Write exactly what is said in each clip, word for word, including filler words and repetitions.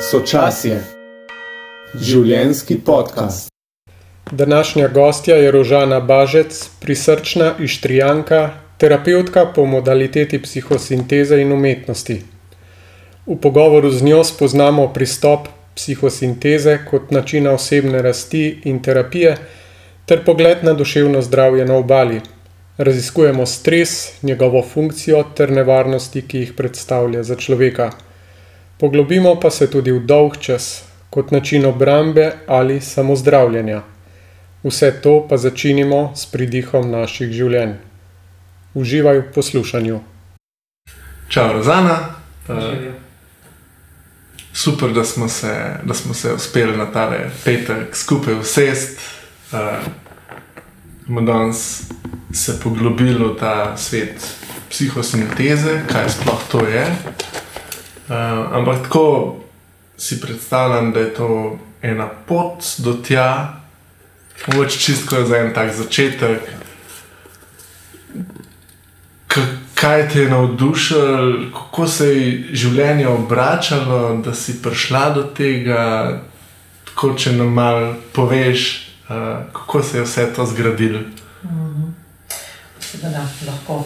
Sočasje. Življenjski podcast. Današnja gostja je Rožana Bažec, prisrčna Ištrijanka, terapevtka po modaliteti psihosinteze in umetnosti. V pogovoru z njo spoznamo pristop psihosinteze kot načina osebne rasti in terapije ter pogled na duševno zdravje na obali. Raziskujemo stres, njegovo funkcijo ter nevarnosti, ki jih predstavlja za človeka. Poglobimo pa se tudi v dolgčas, kot način obrambe ali samozdravljenja. Vse to pa začinimo s pridihom naših življenj. Uživaj v poslušanju. Čau, Rozana. Uh, super, da smo se, da smo se uspeli na tale petek skupaj usest. Uh, bomo danes se poglobili v ta svet psihosinteze, kaj sploh to je. Uh, ampak tako si predstavljam, da je to ena pot do tja, mogoče čisto za en tak začetek. K- kaj te je navdušilo, kako se je življenje obračalo, da si prišla do tega, tako če nam malo poveš, uh, kako se je vse to zgradilo? Mm-hmm. Da, da, lahko.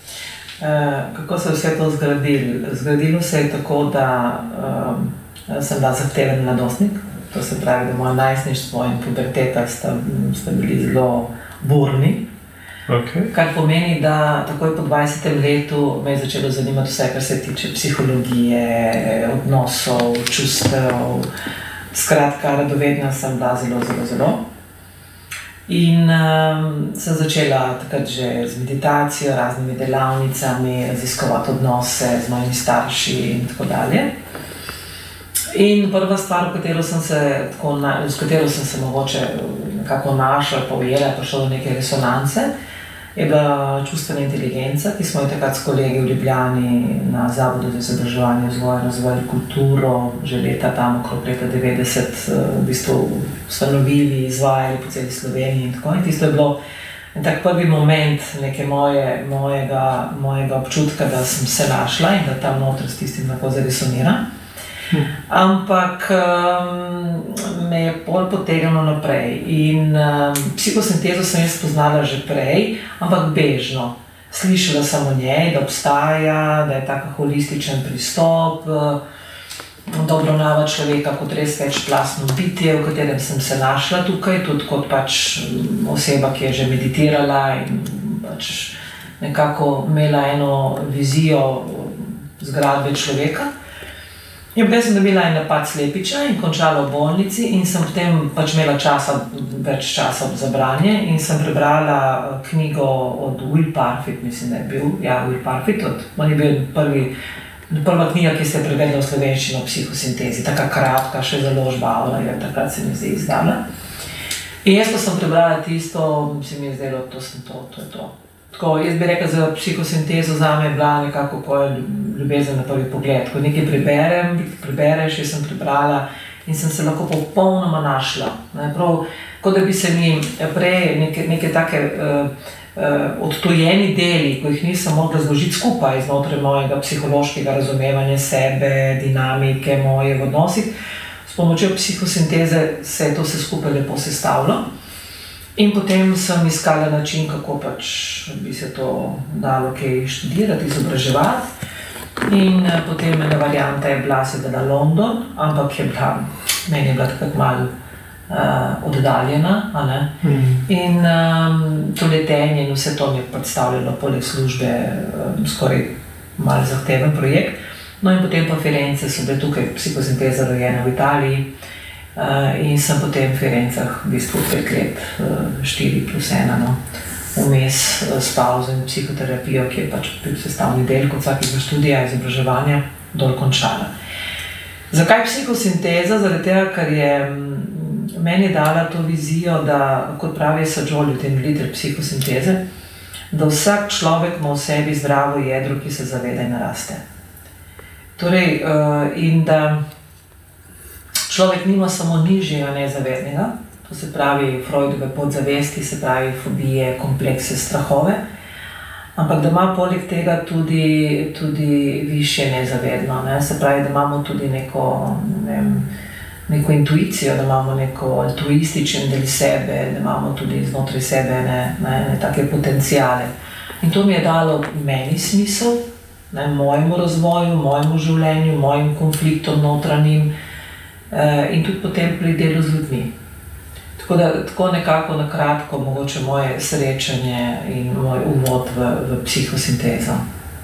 Uh, kako se je vse to zgradilo? Zgradilo se je tako, da um, sem bila zahteven mladostnik. To se pravi, da moje najstništvo in puberteta sta, sta bili zelo burni. Okay. Kar pomeni, da takoj po dvajsetem letu me je začelo zanimati vse, kar se tiče psihologije, odnosov, čustev. Skratka, radovedna sem bila zelo, zelo, zelo. In um, sem začela takrat že z meditacijo, raznimi delavnicami, raziskovati odnose z mojimi starši in tako dalje. In prva stvar, v katero sem se, tako na, s katero sem se mogoče nekako našla, povela, prišla do neke resonance, je bila čustvena inteligenca, ki smo jo takrat s kolegi v Ljubljani na Zavodu za izobraževanje, vzgojo, razvoj in kulturo že leta tam okrog leta devetdeset v bistvu ustanovili, izvajali po celi Sloveniji in tako. In tisto je bilo en tak prvi moment neke moje, mojega, mojega občutka, da sem se našla in da tam noter s tistim lahko zaresonira. Ampak um, me je pol potegnilo naprej in um, psihosintezo sem jaz spoznala že prej, ampak bežno. Slišala sem o njej, da obstaja, da je taka holističen pristop, da obravnava človeka kot res večplastno bitje, v katerem sem se našla tukaj, tudi kot pač oseba, ki je že meditirala in pač nekako imela eno vizijo zgradbe človeka. In potem sem dobila en napad slepiča in končala v bolnici in sem potem pač imela časa, več časa za branje in sem prebrala knjigo od Will Parfitt, mislim, da je bil, ja, Will Parfitt, od, on je bil prvi, prva knjiga, ki se je prevedla v slovenščino o psihosintezi, taka kratka, še založba, ona je takrat se mi zdaj izdala. In jaz, ko sem prebrala tisto, se mi je zdelo, to sem to, to je to. Tako, jaz bi rekla, za psihosintezo zame je bila nekako koja ljubezen na prvi pogled. Ko nekaj preberem, prebereš, jaz sem prebrala in sem se lahko popolnoma našla. Ne, prav, kot da bi se mi prej neke, neke take uh, uh, odtojeni deli, ko jih nisem mogla zložiti skupaj znotraj mojega psihološkega razumevanja sebe, dinamike moje v odnosih, s pomočjo psihosinteze se je to vse skupaj lepo sestavilo. In potem sem iskala način, kako pač bi se to dalo kaj študirati, izobraževati. In potem ena varianta je bila seveda London, ampak je bila, meni je bila takrat malo uh, oddaljena. A ne? Mm. In um, to letenje in vse to mi je predstavljalo poleg službe um, skoraj malo zahteven projekt. No in potem pa Firence so bile tukaj psihosinteza rojena v Italiji. Uh, in sem potem v Firencah v bistvu pet let, uh, štiri plus ena, no, vmes uh, s pauzo in psihoterapijo, ki je pač sestavni del kot vsakega študija, izobraževanja, dol končala. Zakaj psihosinteza? Zaradi tega, ker je m, meni dala to vizijo, da, kot pravi Sajoli, utemeljitelj psihosinteze, da vsak človek ima v sebi zdravo jedro, ki se zaveda in naraste. Torej, uh, in da človek nima samo nižjega nezavednega, to se pravi Freudove podzavesti, se pravi fobije, komplekse, strahove, ampak da ima poleg tega tudi, tudi višje nezavedno. Ne? Se pravi, da imamo tudi neko, ne vem, neko intuicijo, da imamo neko altruističen del sebe, da imamo tudi znotraj sebe ne, ne, ne take potencijale. In to mi je dalo meni smisel, ne, mojemu razvoju, mojemu življenju, mojim konfliktom notranjim eh, in tudi potem pri delu z ljudmi. Tako da, tako nekako na kratko, mogoče moje srečanje in moj uvod v, v psihosintezo.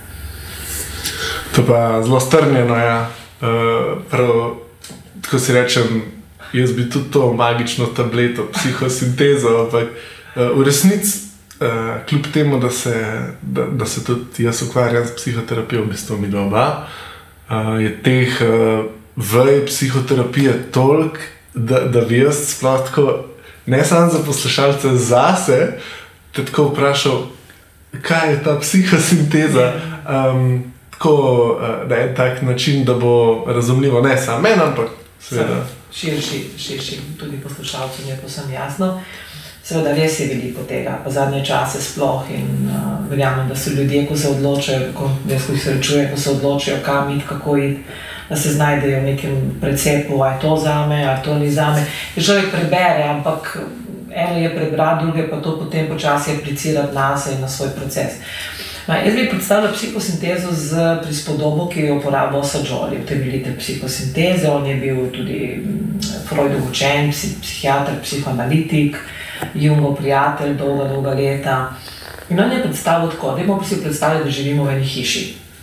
To pa zelo strnjeno, ja. Uh, prav, tako si rečem, jaz bi tudi to magično tableto, psihosintezo, ampak uh, v resnici, uh, kljub temu, da se, da, da se tudi jaz ukvarjam s psihoterapijo, v bistvu mi doba, uh, je teh uh, vej psihoterapije toliko, da, da bi jaz sploh tako, ne samo za poslušalce zase, te tako vprašal, kaj je ta psihosinteza, um, tako na en tak način, da bo razumljivo ne samo meni, ampak seveda. Širši, širši tudi poslušalcem je povsem jasno. Seveda res je veliko tega, pa zadnje čase sploh in uh, verjamem, da so ljudje, ko se odločajo, ko, jaz ko jih srečujem, ko se odločijo, kam iti, kako iti, da se znajdejo v nekem precepu, a je to zame, a je to ni zame. Je človek prebere, ampak eno je prebrati, druge pa to potem počasi aplicirati nase in na svoj proces. Ma, jaz bi predstavila psihosintezo z prispodobo, ki jo uporablja Sajoli, utemeljitelj psihosinteze. On je bil tudi Freudov učen, psihiater, psihoanalitik, Jungov prijatelj, dolga, dolga leta. In on je predstavil tako, dajmo pa si predstavljati, da živimo v eni hiši.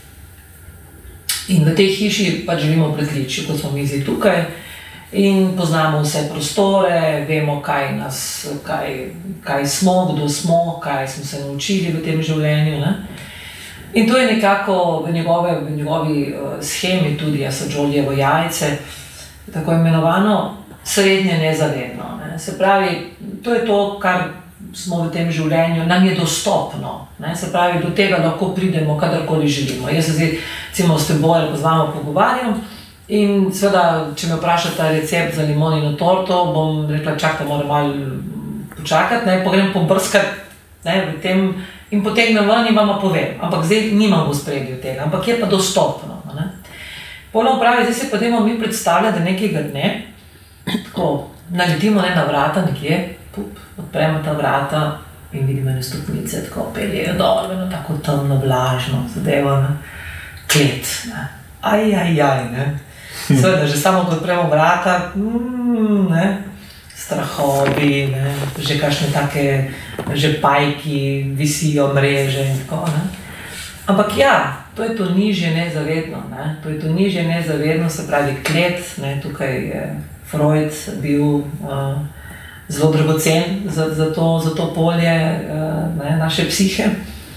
In v tej hiši pač živimo v pritličju, kot smo mi zdaj tukaj, in poznamo vse prostore, vemo, kaj, nas, kaj, kaj smo, kdo smo, kaj smo se naučili v tem življenju. Ne? In to je nekako v, njegove, v njegovi uh, shemi tudi Sajolyjevo jajce, tako imenovano srednje nezavedno. Ne? Se pravi, to je to, kar smo v tem življenju, nam je dostopno. Ne? Se pravi, do tega lahko pridemo, kadarkoli želimo. Jaz se zdaj, recimo, s teboj ali pa z vama pogovarjam in seveda, če me vprašate recept za limonino torto, bom rekla, čak, da moram malo počakati, ne? Pogrem pobrskati ne? V tem in potegnem ven in vama povem. Ampak zdaj nimam v spredju tega, ampak je pa dostopno. Ne? Potem pravi, zdaj se pa dajmo mi predstavljati, da nekega dne tako naletimo ne, na vrata nekje, pup, odpremo ta vrata in vidimo ene stopnice, tako peljejo dol, eno tako temno, vlažno zadevo, ne, klet, ne, aj, aj, aj, ne. Seveda, že samo, ko odpremo vrata, mm, ne, strahovi, ne, že kakšne take, že pajki, visijo mreže in tako, ne. Ampak ja, to je to nižje nezavedno, ne, to je to nižje nezavedno, se pravi klet, ne, tukaj je Freud bil uh, zelo dragocen za, za, to, za to polje uh, ne, naše psihe.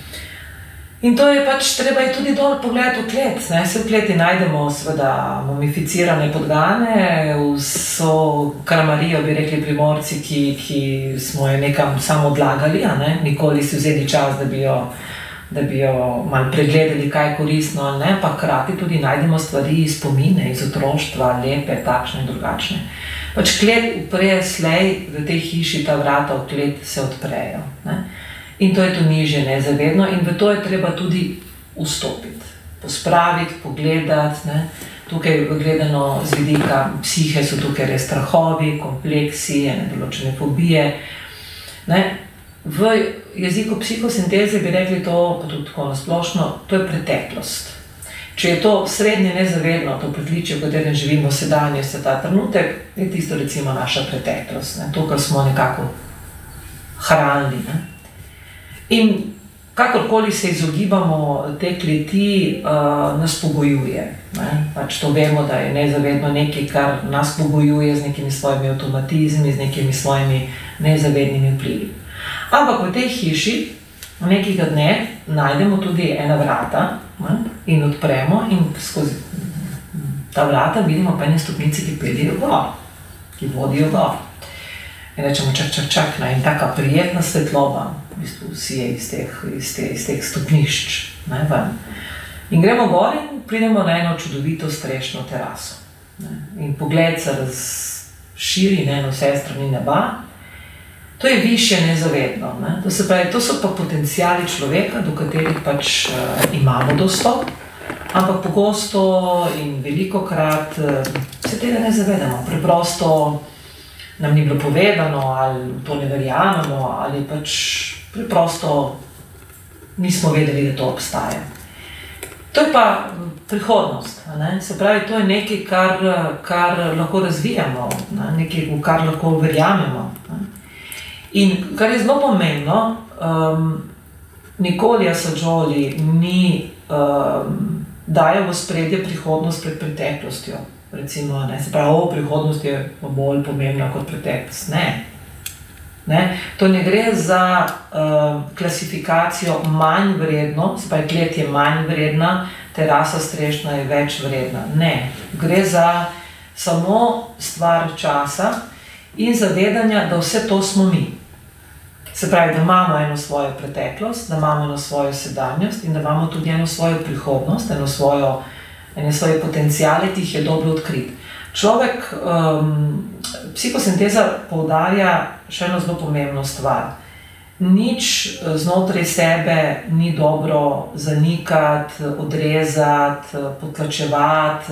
In to je pač, treba je tudi dol pogledati v klet. Ne. Se v kleti najdemo seveda mumificirane podgane, vso kramarijo, bi rekli primorci, ki, ki smo jo nekam samo odlagali, a ne, nikoli si vzeli čas, da bi jo da bi jo malo pregledali, kaj je koristno ali ne, pa hkrati tudi najdemo stvari iz spomine, iz otroštva, lepe, takšne in drugačne. Pač klet upre slej, v tej hiši ta vrata v klet se odprejo. Ne? In to je to nižje nezavedno in v to je treba tudi vstopiti, pospraviti, pogledati. Ne? Tukaj gledano z vidika psihe so tukaj res strahovi, kompleksi, ene določene fobije. Ne? V jeziku psihosinteze bi rekli to, pa tudi tako nasplošno, to je preteklost. Če je to srednje nezavedno, to pritličje, v katerem živimo sedanje, se ta trenutek, je tisto recimo naša preteklost, ne? To, kar smo nekako hranili. Ne? In kakorkoli se izogibamo te kleti, uh, nas pogojuje. Ne? Pač to vemo, da je nezavedno nekaj, kar nas pogojuje z nekimi svojimi avtomatizmi, z nekimi svojimi nezavednimi vplivi. Ampak v tej hiši nekega dne najdemo tudi ena vrata, ne, in odpremo in skozi ta vrata vidimo pa ene stopnice, ki peljejo gor, ki vodijo gor. In rečemo čak, čak, čak, ne, in taka prijetna svetloba, v bistvu sije iz teh, iz te, iz teh stopnišč, ne, ven. In gremo gor in pridemo na eno čudovito strešno teraso. Ne, in pogled se razširi, ne, na vse strani neba. To je višje nezavedno. Ne? To se pravi, to so pa potencijali človeka, do katerih pač uh, imamo dostop, ampak pogosto in velikokrat uh, se tega ne zavedamo. Preprosto nam ni bilo povedano, ali to ne verjamemo, ali pač preprosto nismo vedeli, da to obstaja. To je pa prihodnost. Ne? Se pravi, to je nekaj, kar, kar lahko razvijamo, ne? Nekaj, v kar lahko verjamemo. Ne? In kar je zelo pomembno, um, nikoli Assagioli ni um, dajal v spredje prihodnost pred preteklostjo. Recimo, ne, se pravi, o, prihodnost je bolj pomembna kot preteklost. Ne. Ne. To ne gre za um, klasifikacijo manj vredno, se pravi, klet je manj vredna, terasa strešna je več vredna. Ne. Gre za samo stvar časa in zavedanja, da vse to smo mi. Se pravi, da imamo eno svojo preteklost, da imamo eno svojo sedanjost in da imamo tudi eno svojo prihodnost, eno svojo, ene svoje potencijale, ki jih je dobro odkriti. Človek, um, psihosinteza poudarja še eno zelo pomembno stvar. Nič znotraj sebe ni dobro zanikati, odrezati, potlačevati,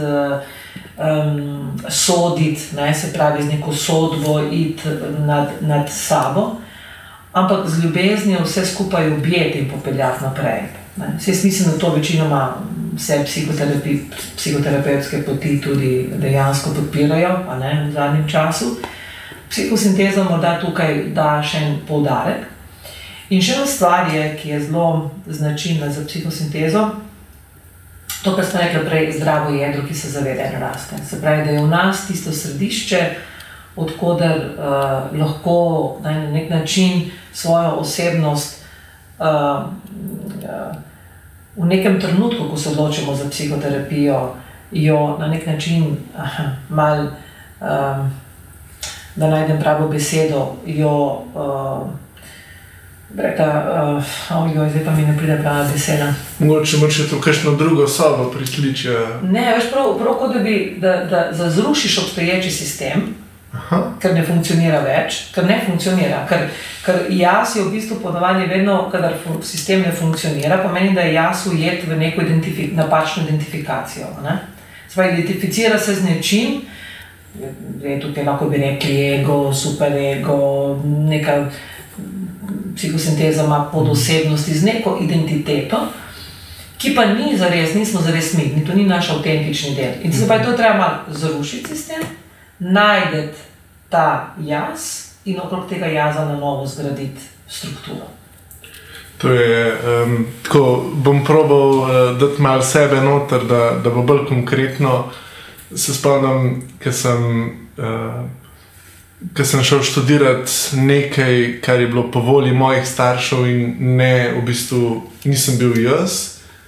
um, soditi, ne, se pravi, z neko sodbo iti nad, nad sabo, ampak z ljubeznijo vse skupaj objeti in popeljati naprej. Ne. Jaz mislim, da to večinoma vse psihoterapevtske poti tudi dejansko podpirajo, a ne, v zadnjem času. Psihosinteza morda tukaj da še en poudarek. In še ena stvar je, ki je zelo značilna za psihosintezo, to, kar smo rekli prej, zdravo jedro, ki se zaveda in raste. Se pravi, da je v nas tisto središče, odkoder uh, lahko na nek način svojo osebnost uh, uh, v nekem trenutku, ko se odločimo za psihoterapijo, jo na nek način uh, mal, uh, da najdem pravo besedo, jo uh, rekla, uh, ojoj, zdaj pa mi ne pride prava beseda. Mogoče moče to kakšno drugo sobo prikliče. Ne, veš, prav, prav kot da bi, da, da, da zrušiš obstoječi sistem, Aha. ker ne funkcionira več, ker ne funkcionira, ker, ker jaz je v bistvu ponavadi vedno, kadar sistem ne funkcionira, pomeni, da je jaz ujet v neko identifi- napačno identifikacijo. Ne? Zdaj, identificira se z nečim, je tukaj lahko bi rekli ego, superego, neka psihosinteza ima podosebnosti z neko identiteto, ki pa ni zares, nismo zares mi, to ni naš avtentični del. In se pa to treba malo zrušiti sistem, najdeti ta jaz in okrog tega jaza na novo zgraditi strukturo. To je, um, tako bom probal uh, dati malo sebe noter, da, da bo bolj konkretno. Se spomnim, ker sem, uh, ker sem šel študirati nekaj, kar je bilo po volji mojih staršev in ne, v bistvu nisem bil jaz.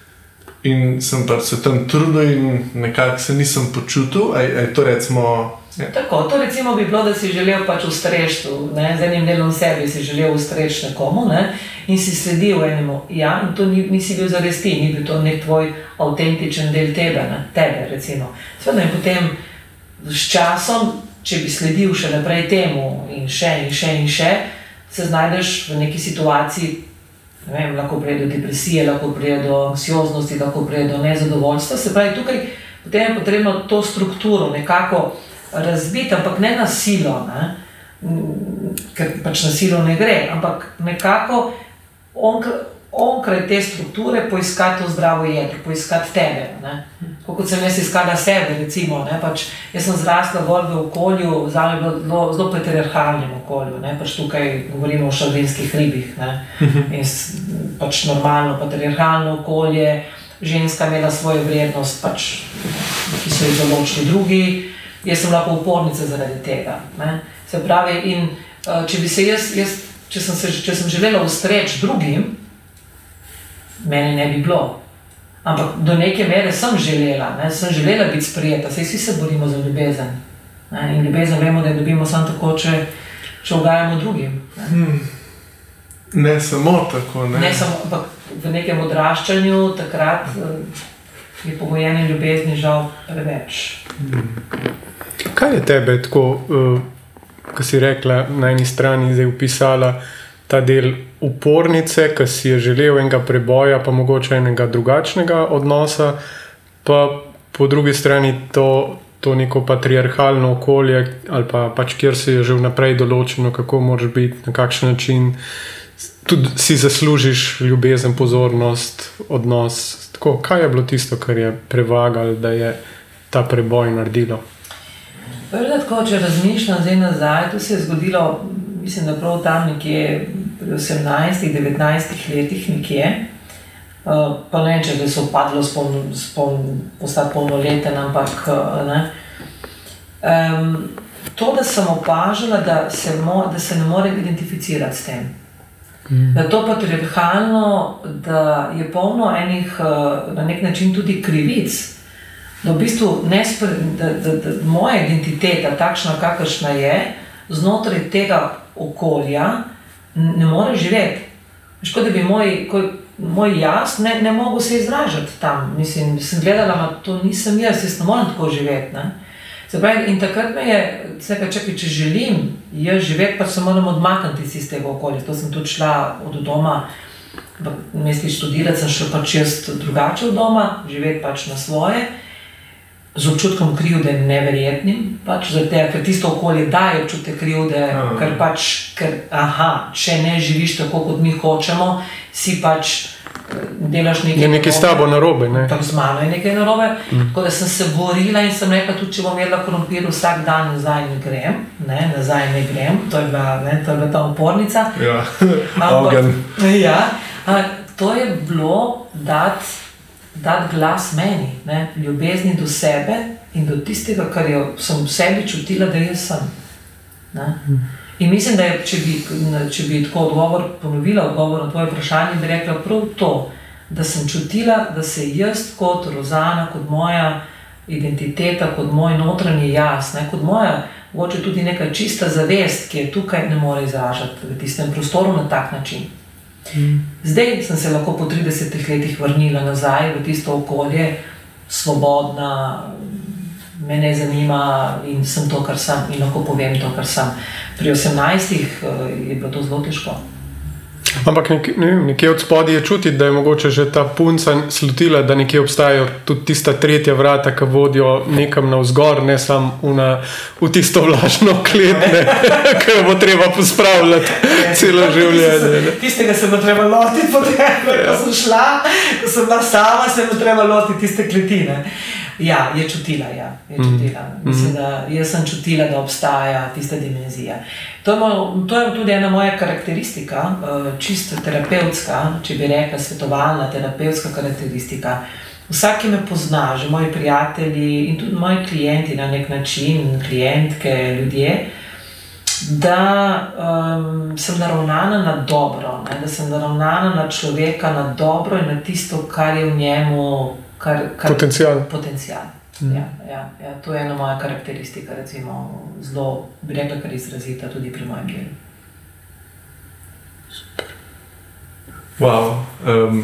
In sem pa se tam trudil in nekako se nisem počutil, a je to recimo... Ja. Tako, to recimo bi bilo, da si želel pač ustreči, ne, z enim delom sebi si želel ustreči nekomu, ne, in si sledil enemu, ja, in to ni, nisi bil zares ti, ni bil to nek tvoj avtentičen del tebe, ne, tebe recimo. Sveda in potem s časom, če bi sledil še naprej temu in še in še in še, se znajdeš v neki situaciji, ne vem, lahko prije do depresije, lahko prije do anksioznosti, lahko prije do nezadovoljstva. Se pravi, tukaj potem je potrebno to strukturo nekako razbiti, ampak ne na silo, ne? Ker pač na silo ne gre, ampak nekako onkraj, onkraj te strukture poiskati to zdravo jedro, poiskati tebe. Ne? Kot sem jaz iskala sebe, recimo, ne? Pač jaz sem zrasla gor v okolju, zame je bilo zelo patriarhalnem okolju, ne? Pač tukaj govorimo o šalvinskih ribih, ne? In pač normalno patriarhalno okolje, ženska imela svojo vrednost, pač, ki so jih določili drugi, jaz sem lahko upornica zaradi tega. Ne? Se pravi, in če bi se jaz, jaz če, sem se, če sem želela ustreči drugim, mene ne bi bilo. Ampak do neke mere sem želela, ne? Sem želela biti sprijeta, saj vsi se borimo za ljubezen. Ne? In ljubezen vemo, da jo dobimo samo tako, če, če ugajamo drugim. Ne? Hmm. Ne samo tako, ne? Ne samo, ampak v nekem odraščanju takrat je pogojene ljubezni žal preveč. Kaj je tebe tako uh, ko si rekla, na eni strani zdaj upisala ta del upornice, ki si je želel enega preboja, pa mogoče enega drugačnega odnosa, pa po drugi strani to, to neko patriarhalno okolje, ali pa pač kjer si je že vnaprej določeno, kako moraš biti, na kakšen način, tudi si zaslužiš ljubezen, pozornost, odnos. Tako, kaj je bilo tisto, kar je prevagalo, da je ta preboj naredilo? Prvo, tako, če razmišljam zdaj nazaj, to se je zgodilo, mislim, da prav tam nekje pri osemnajstih, devetnajstih letih nekje. Uh, pa ne vem, če so padlo spon, spon, postati polnoleten, ampak ne. Um, to, da sem opažala, da se, mo, da se ne morem identificirati s tem. Mm. Da to patriarhalno, da je polno enih, na nek način tudi krivic, da v bistvu nespre, da, da, da moja identiteta, takšna kakršna je, znotraj tega okolja ne more živeti. Škoda, da bi moj, ko, moj jaz ne, ne mogel se izražati tam. Mislim, sem gledala, ma to nisem jaz, jaz ne morem tako živeti. Ne? Se pravi, in takrat me je, čakaj, čakaj, če želim jaz živeti, pa se moram odmakniti iz tega okolja. To sem tudi šla od doma, v mesti študirati, sem šla pač jaz drugače od doma, živeti pač na svoje, z občutkom krivde neverjetnim, pač zaradi tega, ker tisto okolje daje občutek krivde, aha. ker pač, ker, aha, če ne živiš tako, kot mi hočemo, si pač delaš nekaj je nekaj s tabo narobe, ne? Tam z mano je nekaj narobe, mm. tako da sem se borila in sem rekla, tudi če bom jedla krompir vsak dan, nazaj ne grem, ne, nazaj ne grem, to je bila, ne, to je bila ta upornica. Ja, ogen. Ja, to je bilo dati dati glas meni, ne, ljubezni do sebe in do tistega, kar je, sem v sebi čutila, da jaz sem. Ne. In mislim, da je, če bi, če bi tako odgovor ponovila, odgovor na tvoje vprašanje, bi rekla prav to, da sem čutila, da se jaz kot Rozana, kot moja identiteta, kot moj notranji jaz, ne, kot moja, mogoče tudi neka čista zavest, ki je tukaj ne more izražati v tistem prostoru na tak način. Zdaj sem se lahko po tridesetih letih vrnila nazaj v tisto okolje, svobodna, me ne zanima in sem to, kar sem in lahko povem to, kar sem. Pri osemnajstih je bilo to zelo težko. Ampak nek, ne, nekje od spodaj je čutiti, da je mogoče že ta punca slutila, da nekje obstajajo tudi tista tretja vrata, ki vodijo nekam navzgor, ne samo v tisto vlažno klet, ki jo bo treba pospravljati celo življenje. Tistega se bo treba lotiti, potem, ko sem šla, ko sem bila sama, se bo treba lotiti tiste kletine. Ja, je čutila, ja, je čutila. Mm. Mislim, da jaz sem čutila, da obstaja tista dimenzija. To je, to je tudi ena moja karakteristika, čisto terapevtska, če bi rekla svetovalna terapevtska karakteristika. Vsak, ki me pozna, že moji prijatelji in tudi moji klienti na nek način, klientke, ljudje, da um, sem naravnana na dobro, ne? Da sem naravnana na človeka, na dobro in na tisto, kar je v njemu Kar, kar, potencial. Potencial. Mm. Ja, ja, ja, to je ena moja karakteristika, recimo, zelo, bi rekla, kar izrazita tudi pri mojem delu. Super. Wow. Um,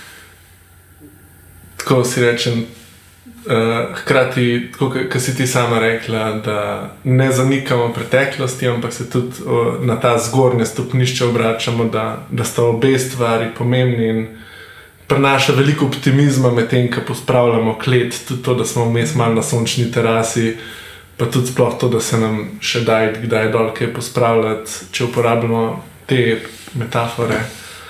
tako si rečem, uh, hkrati, tako, kar si ti sama rekla, da ne zanikamo preteklosti, ampak se tudi uh, na ta zgornje stopnišče obračamo, da, da sta obe stvari pomembni in prenaša veliko optimizma med tem, ko pospravljamo klet, tudi to, da smo vmes malo na sončni terasi, pa tudi sploh to, da se nam še daj kdaj dol kaj pospravljati, če uporabljamo te metafore.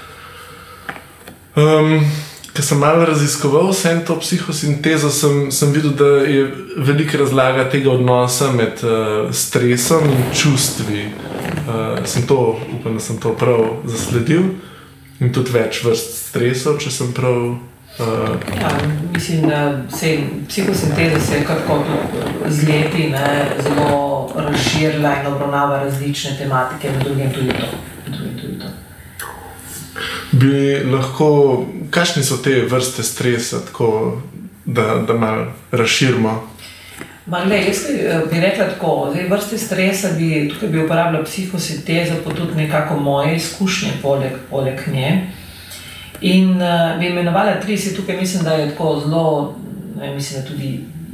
Um, ko sem malo raziskoval vsem to psihosintezo, sem, sem videl, da je velika razlaga tega odnosa med uh, stresom in čustvi. Uh, sem to, upam, da sem to prav zasledil. In tudi več vrst stresov, če sem prav... Uh... Ja, mislim, da se psihosinteza se je kako z leti ne, zelo razširila in obravnava različne tematike, med drugim tudi to. Drugim tudi to. Bi lahko, kakšne so te vrste stresa, tako da, da malo razširimo? Ma, gled, jaz bi rekla tako, zdaj vrste stresa bi, tukaj bi uporabljala psihosintezo, pa tudi nekako moje izkušnje poleg, poleg nje. In uh, bi imenovala tri, si tukaj mislim, da je tako zelo, ne, mislim, da tudi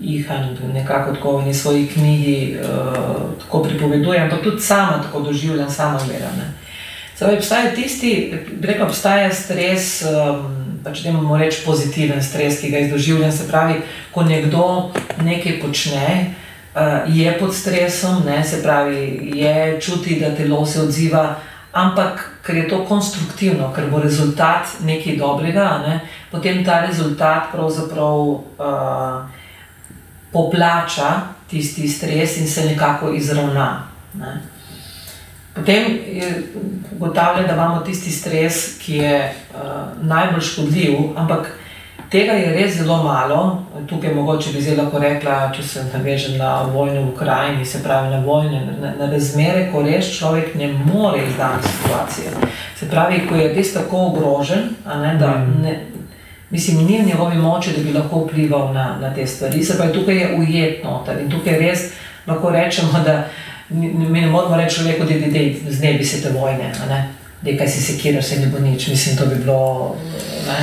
Ihan nekako tako v svoji knjigi uh, tako pripoveduje, ampak tudi sama tako doživljam, sama gledam. Zdaj, obstaja tisti, rekel, obstaja stres, um, pač da imamo reči pozitiven stres, ki ga izdoživljam, se pravi, ko nekdo nekaj počne, uh, je pod stresom, ne, se pravi, je čuti, da telo se odziva, ampak ker je to konstruktivno, ker bo rezultat nekaj dobrega, ne, potem ta rezultat pravzaprav uh, poplača tisti stres in se nekako izravna. Ne. Potem ugotavlja, da imamo tisti stres, ki je uh, najbolj škodljiv, ampak tega je res zelo malo. Tukaj mogoče bi zelo lahko rekla, če se navežem na vojno v Ukrajini, se pravi na vojne, na, na razmere, ko res človek ne more izdati situacije. Se pravi, ko je res tako ogrožen, a ne, da ne, mislim, ni v njegovi moči, da bi lahko vplival na, na te stvari. Se pravi, tukaj je ujet noter in tukaj res lahko rečemo, da mi ne moramo reči človeku, da je znebi se te vojne, ne? Da kaj si sekiraš, se ne bo nič, mislim, to bi bilo, ne,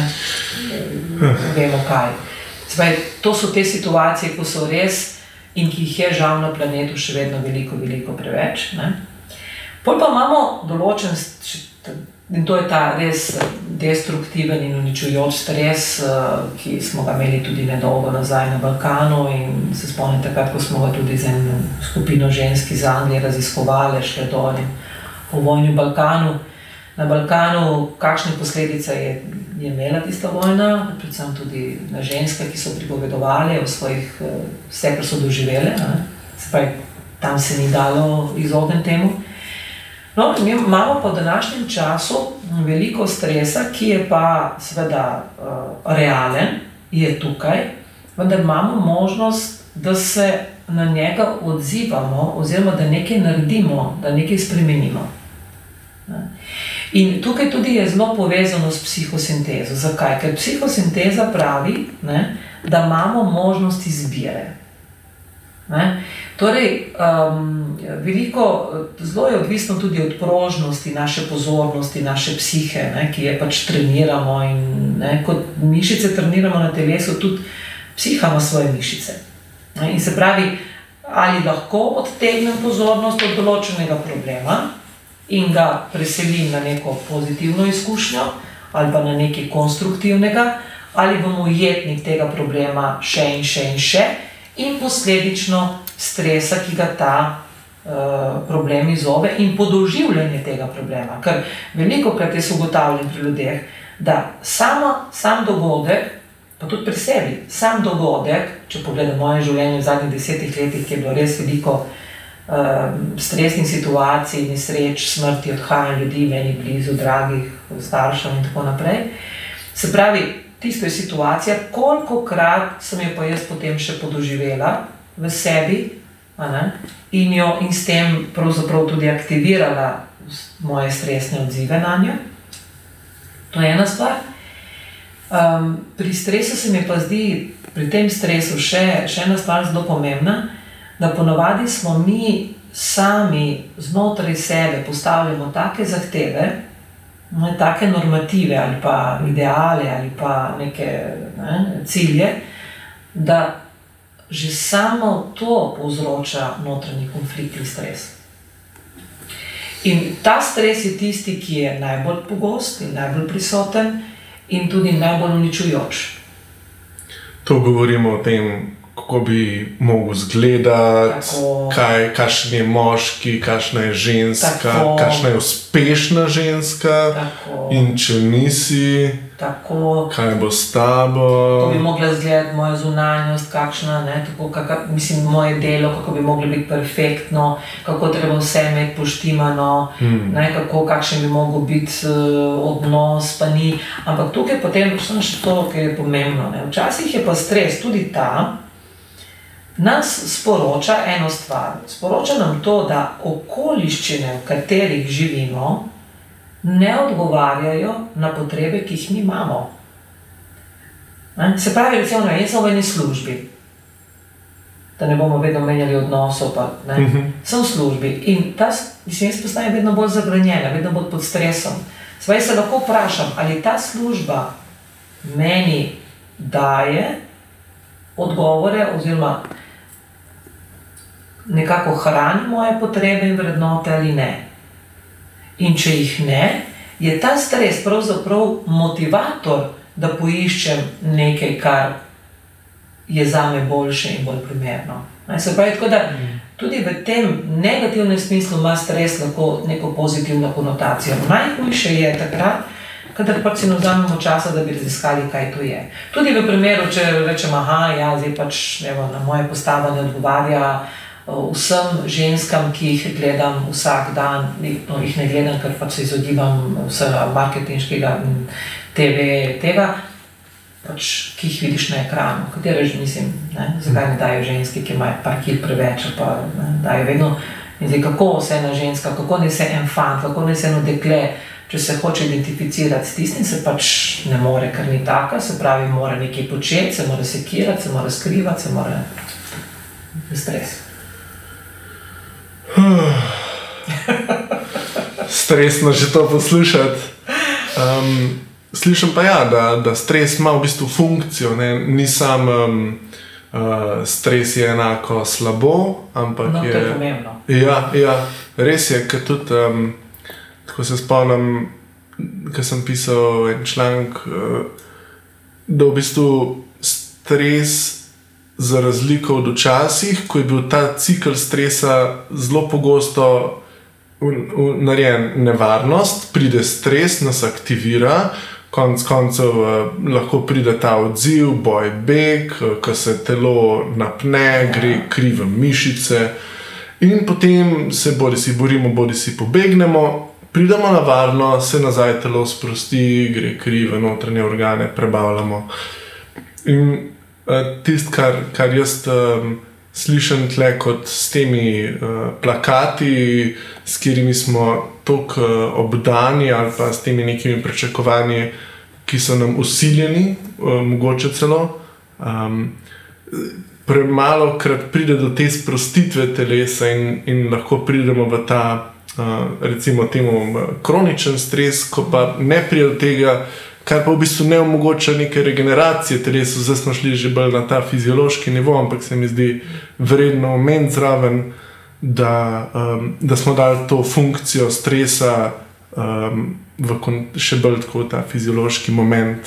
vemo kaj. Zdaj, to so te situacije, ko so res in ki jih je žal na planetu še vedno veliko, veliko preveč. Ne? Pol pa imamo določen, in to je ta res destruktiven in uničujoč stres, ki smo ga imeli tudi nedolgo nazaj na Balkanu in se spomnim takrat, ko smo ga tudi z eno skupino žensk iz Anglije raziskovali, šle dol o vojni v Balkanu. Na Balkanu, kakšne posledice je, je imela tista vojna, predvsem tudi na ženske, ki so pripovedovali o svojih, vse, kar so doživele. Ne? Se pravi, tam se ni dalo izogniti temu. No, mi imamo pa v današnjem času veliko stresa, ki je pa seveda uh, realen, je tukaj, vendar imamo možnost, da se na njega odzivamo oziroma da nekaj naredimo, da nekaj spremenimo. Ne? In tukaj tudi je zelo povezano s psihosintezo. Zakaj? Ker psihosinteza pravi, ne, da imamo možnost izbire. Ne? Torej, um, veliko, zelo je odvisno tudi od prožnosti naše pozornosti, naše psihe, ne, ki je pač treniramo in ne, kot mišice treniramo na telesu, tudi psiha ima svoje mišice. Ne? In se pravi, ali lahko odtegnem pozornost od določenega problema in ga preselim na neko pozitivno izkušnjo ali pa na nekaj konstruktivnega, ali bom ujetnik tega problema še in še in še in posledično stresa, ki ga ta uh, problem izzove in podoživljanje tega problema. Ker veliko krat je ugotavljeno pri ljudeh, da sama, sam dogodek, pa tudi pri sebi, sam dogodek, če pogledam moje življenje v zadnjih desetih letih, ki je bilo res veliko uh, stresnih situacij, nesreč, smrti, odhajanj ljudi, meni blizu, dragih, staršev in tako naprej. Se pravi, tisto je situacija, kolikokrat sem jo pa jaz potem še podoživela v sebi, a ne, in jo in s tem pravzaprav tudi aktivirala moje stresne odzive na njo. To je ena stvar. Um, pri stresu se mi pa zdi, pri tem stresu še, še ena stvar zelo pomembna, da ponavadi smo mi sami znotraj sebe postavljamo take zahteve, ne, take normative ali pa ideale ali pa neke ne, cilje, da že samo to povzroča notranji konflikt in stres. In ta stres je tisti, ki je najbolj pogost in najbolj prisoten in tudi najbolj uničujoč. To govorimo o tem, kako bi mogel izgledati, kaj, kakšen je moški, kakšna je ženska, tako, kakšna je uspešna ženska, tako, in če nisi, tako, kaj bo s tabo. Kako bi mogla izgledati moja zunanjost, kakšna, ne, tako, kaka, mislim, moje delo, kako bi moglo biti perfektno, kako treba vse imeti poštimano, hmm. ne, kako, kakšen bi mogel biti uh, odnos, pa ni. Ampak tukaj potem samo še to, kar je pomembno. Ne. Včasih je pa stres tudi ta, nas sporoča eno stvar. Sporoča nam to, da okoliščine, v katerih živimo, ne odgovarjajo na potrebe, ki jih mi imamo. Ne? Se pravi, recimo, jaz sem v eni službi, da ne bomo vedno menjali odnosov, pa, ne? Uh-huh. Sem v službi in ta, mislim, jaz postajem vedno bolj zagranjena, vedno bolj pod stresom. Zdaj se lahko vprašam, ali ta služba meni daje odgovore oziroma nekako hrani moje potrebe in vrednote ali ne. In če jih ne, je ta stres pravzaprav motivator, da poiščem nekaj, kar je zame boljše in bolj primerno. Se pravi, tako da tudi v tem negativnem smislu ima stres lahko neko pozitivno konotacijo. Najhujše je takrat, kadar pač si ne vzamemo časa, da bi raziskali, kaj to je. Tudi v primeru, če rečem, aha, ja, zdaj pač evo, na moje postava ne odgovarja vsem ženskam, ki jih gledam vsak dan, no, jih ne gledam, ker pač se izogibam vsega marketinškega te ve tega, pač, ki jih vidiš na ekranu, katere že mislim, ne, zakaj ne dajo ženski, ki imajo par kil preveč, pa ne, dajo vedno, in zdaj, kako se ena ženska, kako ne se en fant, kako ne se eno dekle, če se hoče identificirati s tistim, se pač ne more, ker ni taka, se pravi, mora nekaj početi, se mora sekirati, se mora skrivati, se mora stres. Stresno že to poslušati. Um, slišam pa ja, da, da stres ima v bistvu funkcijo, ne? Ni sam um, uh, stres je enako slabo, ampak no, je... No, to je pomembno. Ja, ja, res je, ker tudi, um, tako se spomnim, ker sem pisal en članek, uh, da v bistvu stres za razliko od včasih, ko je bil ta cikl stresa zelo pogosto narejen nevarnost, pride stres, nas aktivira, konc koncev eh, lahko pride ta odziv, boj, beg, eh, ko se telo napne, gre kri v mišice in potem se bodi si borimo, bodi si pobegnemo, pridemo na varno, se nazaj telo sprosti, gre kri v notranje organe, prebavljamo. In tisto, kar, kar jaz um, slišam tle kot s temi uh, plakati, s katerimi smo toliko uh, obdani ali pa s temi nekimi pričakovanji, ki so nam usiljeni, uh, mogoče celo, um, premalo krat pride do te sprostitve telesa in, in lahko pridemo v ta, uh, recimo temu, kroničen stres, ko pa ne pride do tega, kar pa v bistvu ne omogoča neke regeneracije telesu. Zdaj smo šli že bolj na ta fiziološki nivo, ampak se mi zdi vredno omeniti zraven, da, um, da smo dali to funkcijo stresa um, v še bolj tako ta fiziološki moment.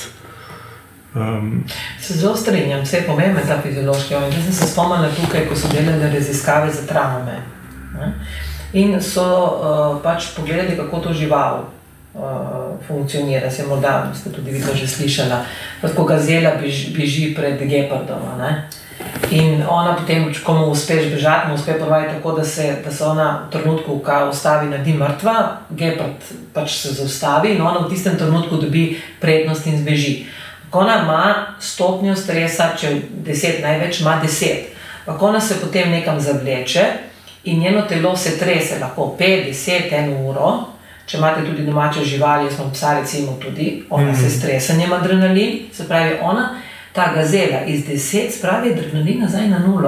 Um. Se zelo strinjam, vse je pomemben ta fiziološki moment. Jaz sem se spomnila tukaj, ko so delali raziskave za travme. Ne? In so uh, pač pogledali, kako to žival Uh, funkcionira, se morda ste tudi vi to že slišala, ko gazela beži, beži pred gepardom, ne? In ona potem, ko mu uspeš bežati, mu uspe ponoviti tako, da se, da se ona v trenutku, ko ustavi, naredi mrtva, gepard pač se zaustavi in ona v tistem trenutku dobi prednost in zbeži. Ko ona ima stopnjo stresa, če deset največ, ima deset. Ko ona se potem nekam zavleče in njeno telo se trese, lahko pet, deset, eno uro. Če imate tudi domače živali, jaz imam psa recimo tudi, ona mm. se stresa, njema adrenalin, se pravi ona, ta gazela iz deset spravi adrenalin nazaj na nulo.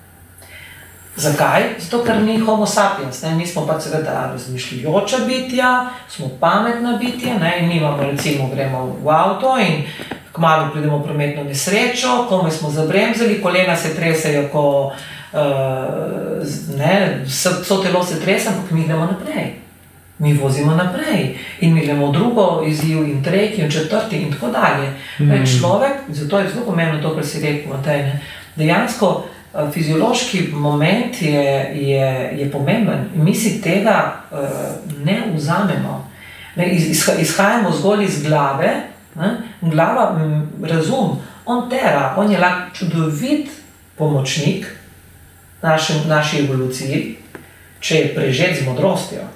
Zakaj? Zato, ker ni homo sapiens, ne? Mi smo pa seveda razmišljajoča bitja, smo pametna bitja, ne? In mi imamo recimo, gremo v avto in kmalu pridemo v prometno nesrečo, komaj smo zabremzali, kolena se tresejo, ko uh, ne, so telo se trese, ampak mi gremo naprej. Mi vozimo naprej in mi gremo drugo izziv in tretji in četrti in tako dalje. Mm. Človek, zato je zelo pomembno to, kar si rekel, Matej, ne? Dejansko fiziološki moment je, je, je pomemben in mi si tega uh, ne vzamemo. Ne? Iz, izhajamo zgolj iz glave, ne? Glava, m, razum, on tera, on je lahko čudovit pomočnik naši, naši evoluciji, če je prežet z modrostjo.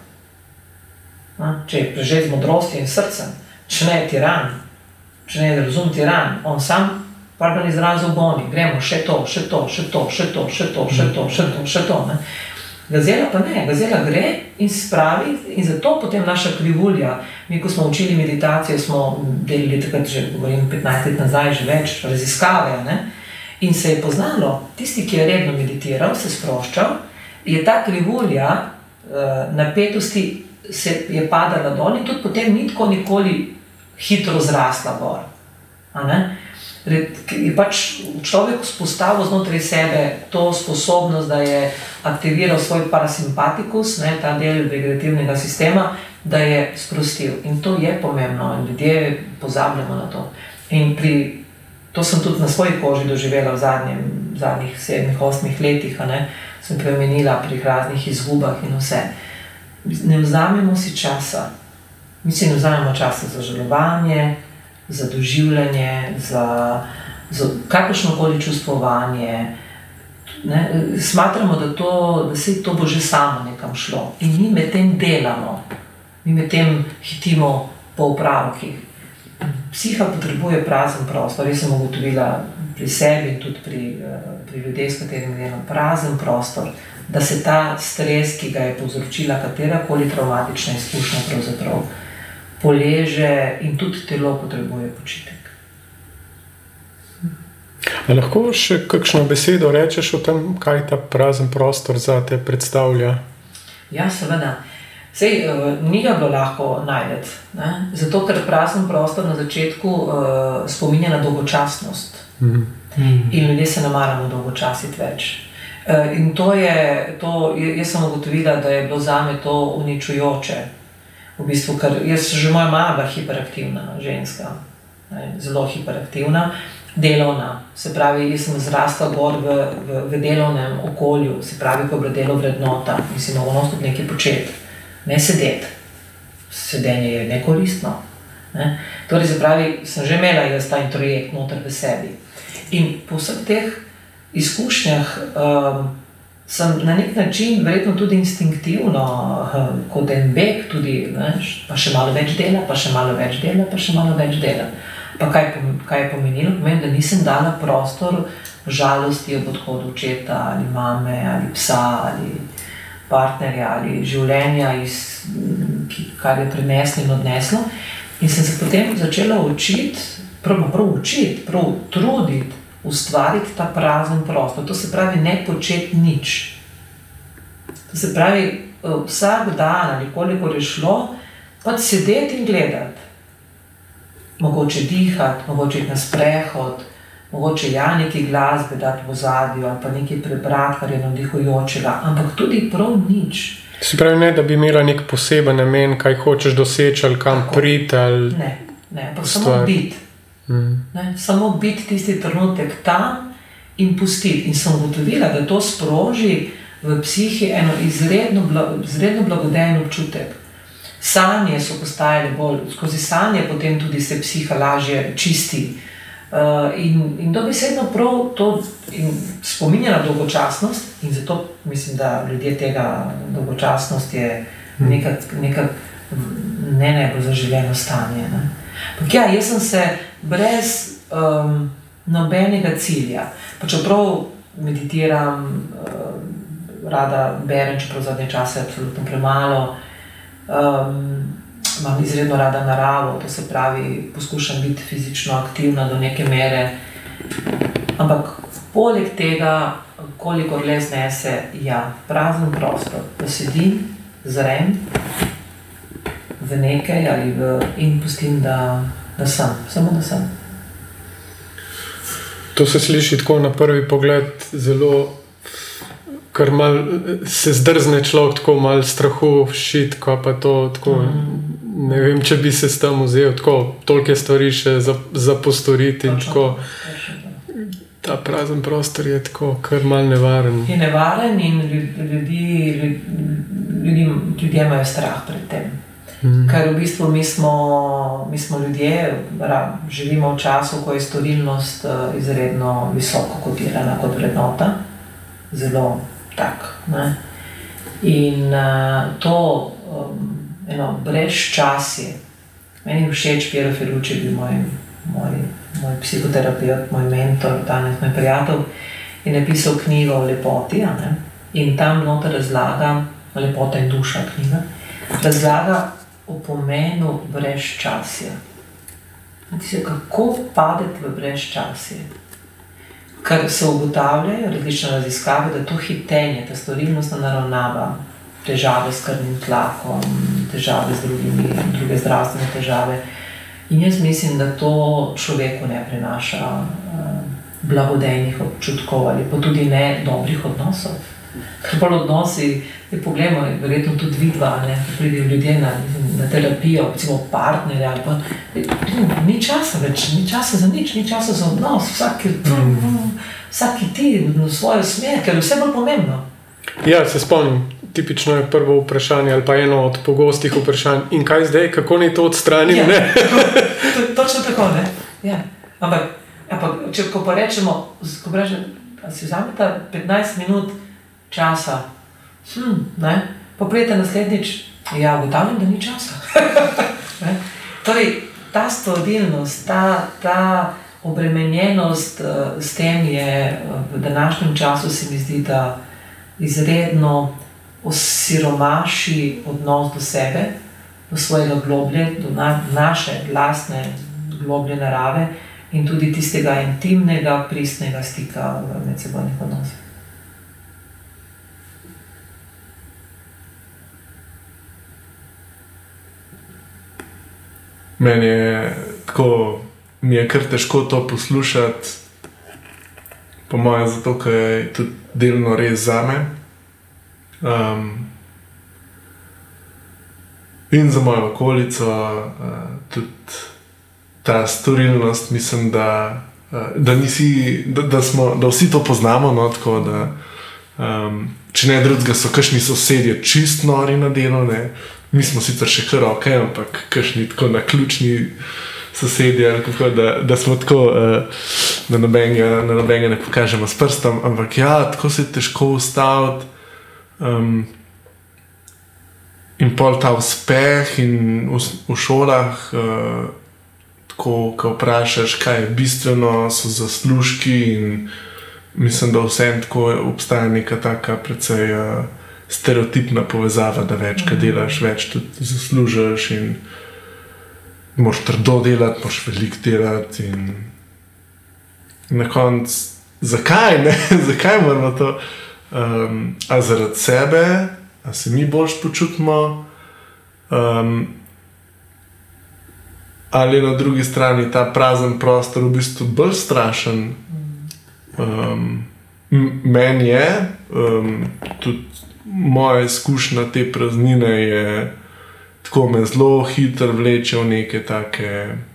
Če je prežet z modrostjo in srcem, če ne je tiran, če ne je razum tiran, on sam pardon izrazil goni, gremo še to, še to, še to, še to, še to, še to, še to, še to. Ne? Gazela pa ne, gazela gre in spravi in zato potem naša krivulja, mi ko smo učili meditacijo, smo delili takrat že, govorim, petnajst let nazaj, že več raziskave, ne? In se je poznalo, tisti, ki je redno meditiral, se sproščal, je ta krivulja uh, napetosti se je padala dol in tudi potem ni tako nikoli hitro zrasla gor. A ne? Je pač človek vzpostavil znotraj sebe to sposobnost, da je aktiviral svoj parasimpatikus, ne, ta del vegetativnega sistema, da je sprostil. In to je pomembno, in ljudje pozabljamo na to. In pri, to sem tudi na svoji koži doživela v zadnjem, zadnjih sedmih, osmih letih, a ne, sem premenila pri raznih izgubah in vse. Ne vzamemo si časa. Mi si ne vzamemo časa za žalovanje, za doživljanje, za, za kakršnokoli čustvovanje. Ne? Smatramo, da, to, da se to bo že samo nekam šlo. In mi med tem delamo, mi med tem hitimo po upravkih. Psiha potrebuje prazen prostor. Jaz sem ugotovila pri sebi in tudi pri, pri ljudeh, s katerimi delam, prazen prostor, da se ta stres, ki ga je povzročila katerakoli travmatična izkušnja, pravzaprav poleže in tudi telo potrebuje počitek. A lahko še kakšno besedo rečeš o tem, kaj ta prazen prostor za te predstavlja? Ja, seveda. Sej, ni ga bilo lahko najdeti, ne? Zato, ker prazen prostor na začetku uh, spominja na dolgočasnost. Mm. In ljudje se ne maramo dolgočasiti več. Uh, in to je, to, jaz sem ugotovila, da je bilo zame to uničujoče. V bistvu, ker jaz že moja mama bila hiperaktivna ženska, ne, zelo hiperaktivna, delovna. Se pravi, jaz sem zrasla gor v, v, v delovnem okolju, se pravi, ko je bila delo vrednota, mislim, ono tudi nekaj početi, ne sedeti. Sedenje je nekoristno. Ne. Torej, se pravi, sem že imela jaz ta introjekt noter v sebi. In po vseh teh izkušnjah um, sem na nek način, verjetno tudi instinktivno, kot en beg tudi, ne, pa še malo več dela, pa še malo več dela, pa še malo več dela. Pa kaj, kaj je pomenilo? Pomeni, da nisem dala prostor žalosti ob odhodu očeta ali mame ali psa ali partnerja ali življenja, iz, kar je preneslo in odneslo. In sem se potem začela učiti, prav, prav učiti, prav truditi, ustvariti ta prazen prostor. To se pravi ne početi nič. To se pravi vsak dan ali kolikor je šlo, pač sedeti in gledati. Mogoče dihati, mogoče iti na sprehod, mogoče ja nekaj glasbe dati v ozadju ali pa nekaj prebrati, kar je navdihujočega, ampak tudi prav nič. Se pravi ne, da bi imela nek poseben namen, kaj hočeš doseči ali kam priti ali... Ne, ne, ampak samo biti. Mm. Ne, samo biti tisti trenutek tam in pustiti. In sem ugotovila, da to sproži v psihi eno izredno, izredno blagodejen občutek. Sanje so postajale bolj, skozi sanje potem tudi se psiha lažje čisti. Uh, in, in dobesedno prav to spominja na dolgočasnost in zato mislim, da ljudje tega dolgočasnost je neka, neka ne najbolj zaželjeno stanje. Ne? Pak ja, jaz sem se brez um, nobenega cilja, pa čeprav meditiram, um, rada berem, čeprav zadnje čase absolutno premalo, um, imam izredno rada naravo, to se pravi, poskušam biti fizično aktivna do neke mere, ampak poleg tega, kolikor le znese, ja, prazen prostor, da sedim, zrem v nekaj ali v, in pustim, da, da sem, samo da sem. To se sliši tako na prvi pogled zelo, kar mal se zdrzne človek tako mal strahu všit, ko pa to tako, mm. ne vem, če bi se s tem vzel, tako tolke stvari še za, za postoriti in tako. Ta prazen prostor je tako kar mal nevaren. Je nevaren in ljudi, ljudi, ljudje imajo strah pred tem. Mm. Ker v bistvu mi smo, mi smo ljudje, živimo v času, ko je storilnost izredno visoko kotirana kot vrednota, zelo tak. Ne? In uh, to um, eno brezčasje, meni všeč Piero Ferrucci je bil moj, moj, moj psihoterapeut, moj mentor, danes moj prijatelj, je napisal knjigo o lepoti, ne? In tam noter razlaga, lepota in duša knjiga, razlaga o pomenu brezčasja. Kako padeti v brezčasje? Ker se ugotavljajo različne raziskave, da to hitenje, ta storilnostna naravnava, težave s krvnim tlakom, težave z drugimi, druge zdravstvene težave, In jaz mislim, da to človeku ne prinaša uh, blagodejnih občutkov ali pa tudi ne dobrih odnosov. Ker pa odnosi, je poglejmo, verjetno tudi vidva, ne, ko pridejo ljudje na, na terapijo, recimo partnerje ali pa, ni časa več, ni časa za nič, ni časa za odnos, vsaki, vsaki ti v svojo smer, ker je vse bolj pomembno. Ja, se spomnim, tipično je prvo vprašanje ali pa eno od pogostih vprašanj, in kaj zdaj, kako naj to odstranim, ja, ne? to, točno tako, ne? Ja. Ampak, ampak, če ko pa rečemo, ko pa rečemo, si vzamete petnajst minut časa, hm, ne? Pa prijete naslednjič, ja, ugotavljam, da ni časa. Torej, ta stvorilnost, ta, ta obremenjenost uh, s tem je v današnjem času, se mi zdi, da izredno osiromaši odnos do sebe, do svojega globlje, do na, naše lastne globlje narave in tudi tistega intimnega, pristnega stika v medsebojnih odnosih. Meni je tako, mi je kar težko to poslušati, po mojem, zato, ker je tudi delno res zame. Um, in za mojo okolico, uh, tudi ta storilnost, mislim, da, uh, da, nisi, da, da, smo, da vsi to poznamo, no, tako da, um, če ne drugega, so kakšni sosedje čist nori na delu, ne. Mi smo sicer še kar ok, ampak kakšni tako naključni sosedje, kako, da, da smo tako, uh, da nobenega, na nobenega ne pokažemo s prstom, ampak ja, tako se je težko ustaviti. Um, in pol ta uspeh in v, v šolah, uh, tako, ko vprašaš, kaj je bistveno, so zaslužki in mislim, da vsem tako obstaja neka taka precej uh, stereotipna povezava, da več, kaj delaš, več tudi zaslužiš in moraš trdo delati, moraš veliko delati in na koncu, zakaj, ne? Zakaj moramo to? Um, a zaradi sebe, a se mi boljš počutimo, um, ali na drugi strani ta prazen prostor v bistvu bolj strašen. Um, meni je, um, tudi moja izkušnja te praznine je, tako me zelo hitro vleče v neke take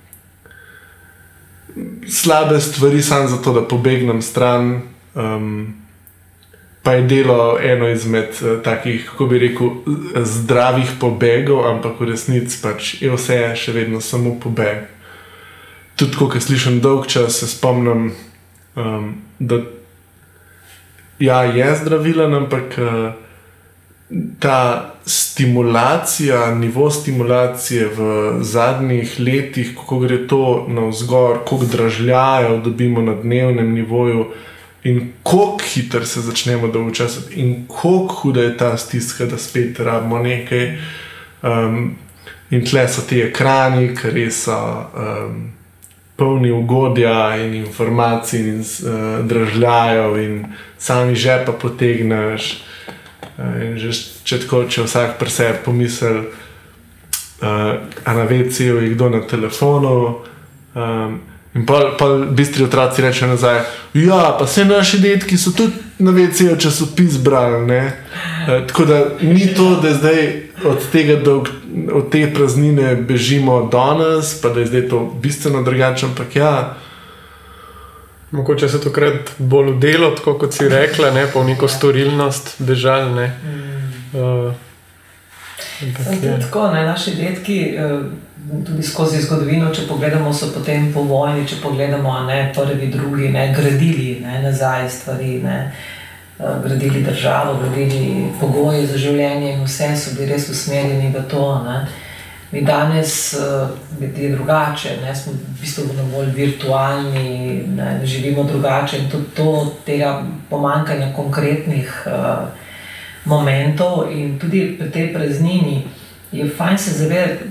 slabe stvari, samo zato, da pobegnem stran. Um, pa je delo eno izmed uh, takih, kako bi rekel, zdravih pobegov, ampak v resnici pač je vse še vedno samo pobeg. Tudi, ko slišim dolg čas, se spomnim, um, da ja, je zdravilen, ampak uh, ta stimulacija, nivo stimulacije v zadnjih letih, kako gre to navzgor, koliko dražljajev dobimo na dnevnem nivoju in koliko hitro se začnemo dolgočasiti in koliko huda je ta stiska, da spet rabimo nekaj. Um, in tle so ti ekrani, ki res so um, polni ugodja in informacij in uh, dražljajev in sami žepa potegneš. In že če tako, če vsak pri sebi pomisel, uh, a na ve ce-ju je kdo na telefonu, um, in pa, pa bistri otroci rečejo nazaj, ja, pa vse naši detki so tudi na ve ce-ju časopis brali, ne. Uh, tako da ni to, da zdaj od tega, dolg, od te praznine bežimo danes, pa da je zdaj to bistveno drugače, ampak ja, mogoče se tokrat bolj v delo, tako kot si rekla, ne, pa v neko storilnost bežali, ne. Uh, je. Tako, ne, naši detki, tudi skozi zgodovino, če pogledamo, so potem po vojni, če pogledamo, ne, prvi, drugi, ne, gradili, ne, nazaj stvari, ne, gradili državo, gradili pogoje za življenje in vse so bili res usmerjeni v to, ne. Mi danes uh, je drugače, ne, smo v bistvu bolj virtualni, ne, živimo drugače in tudi to tega pomanjkanja konkretnih uh, momentov in tudi pri tej praznini je fajn se zavedati,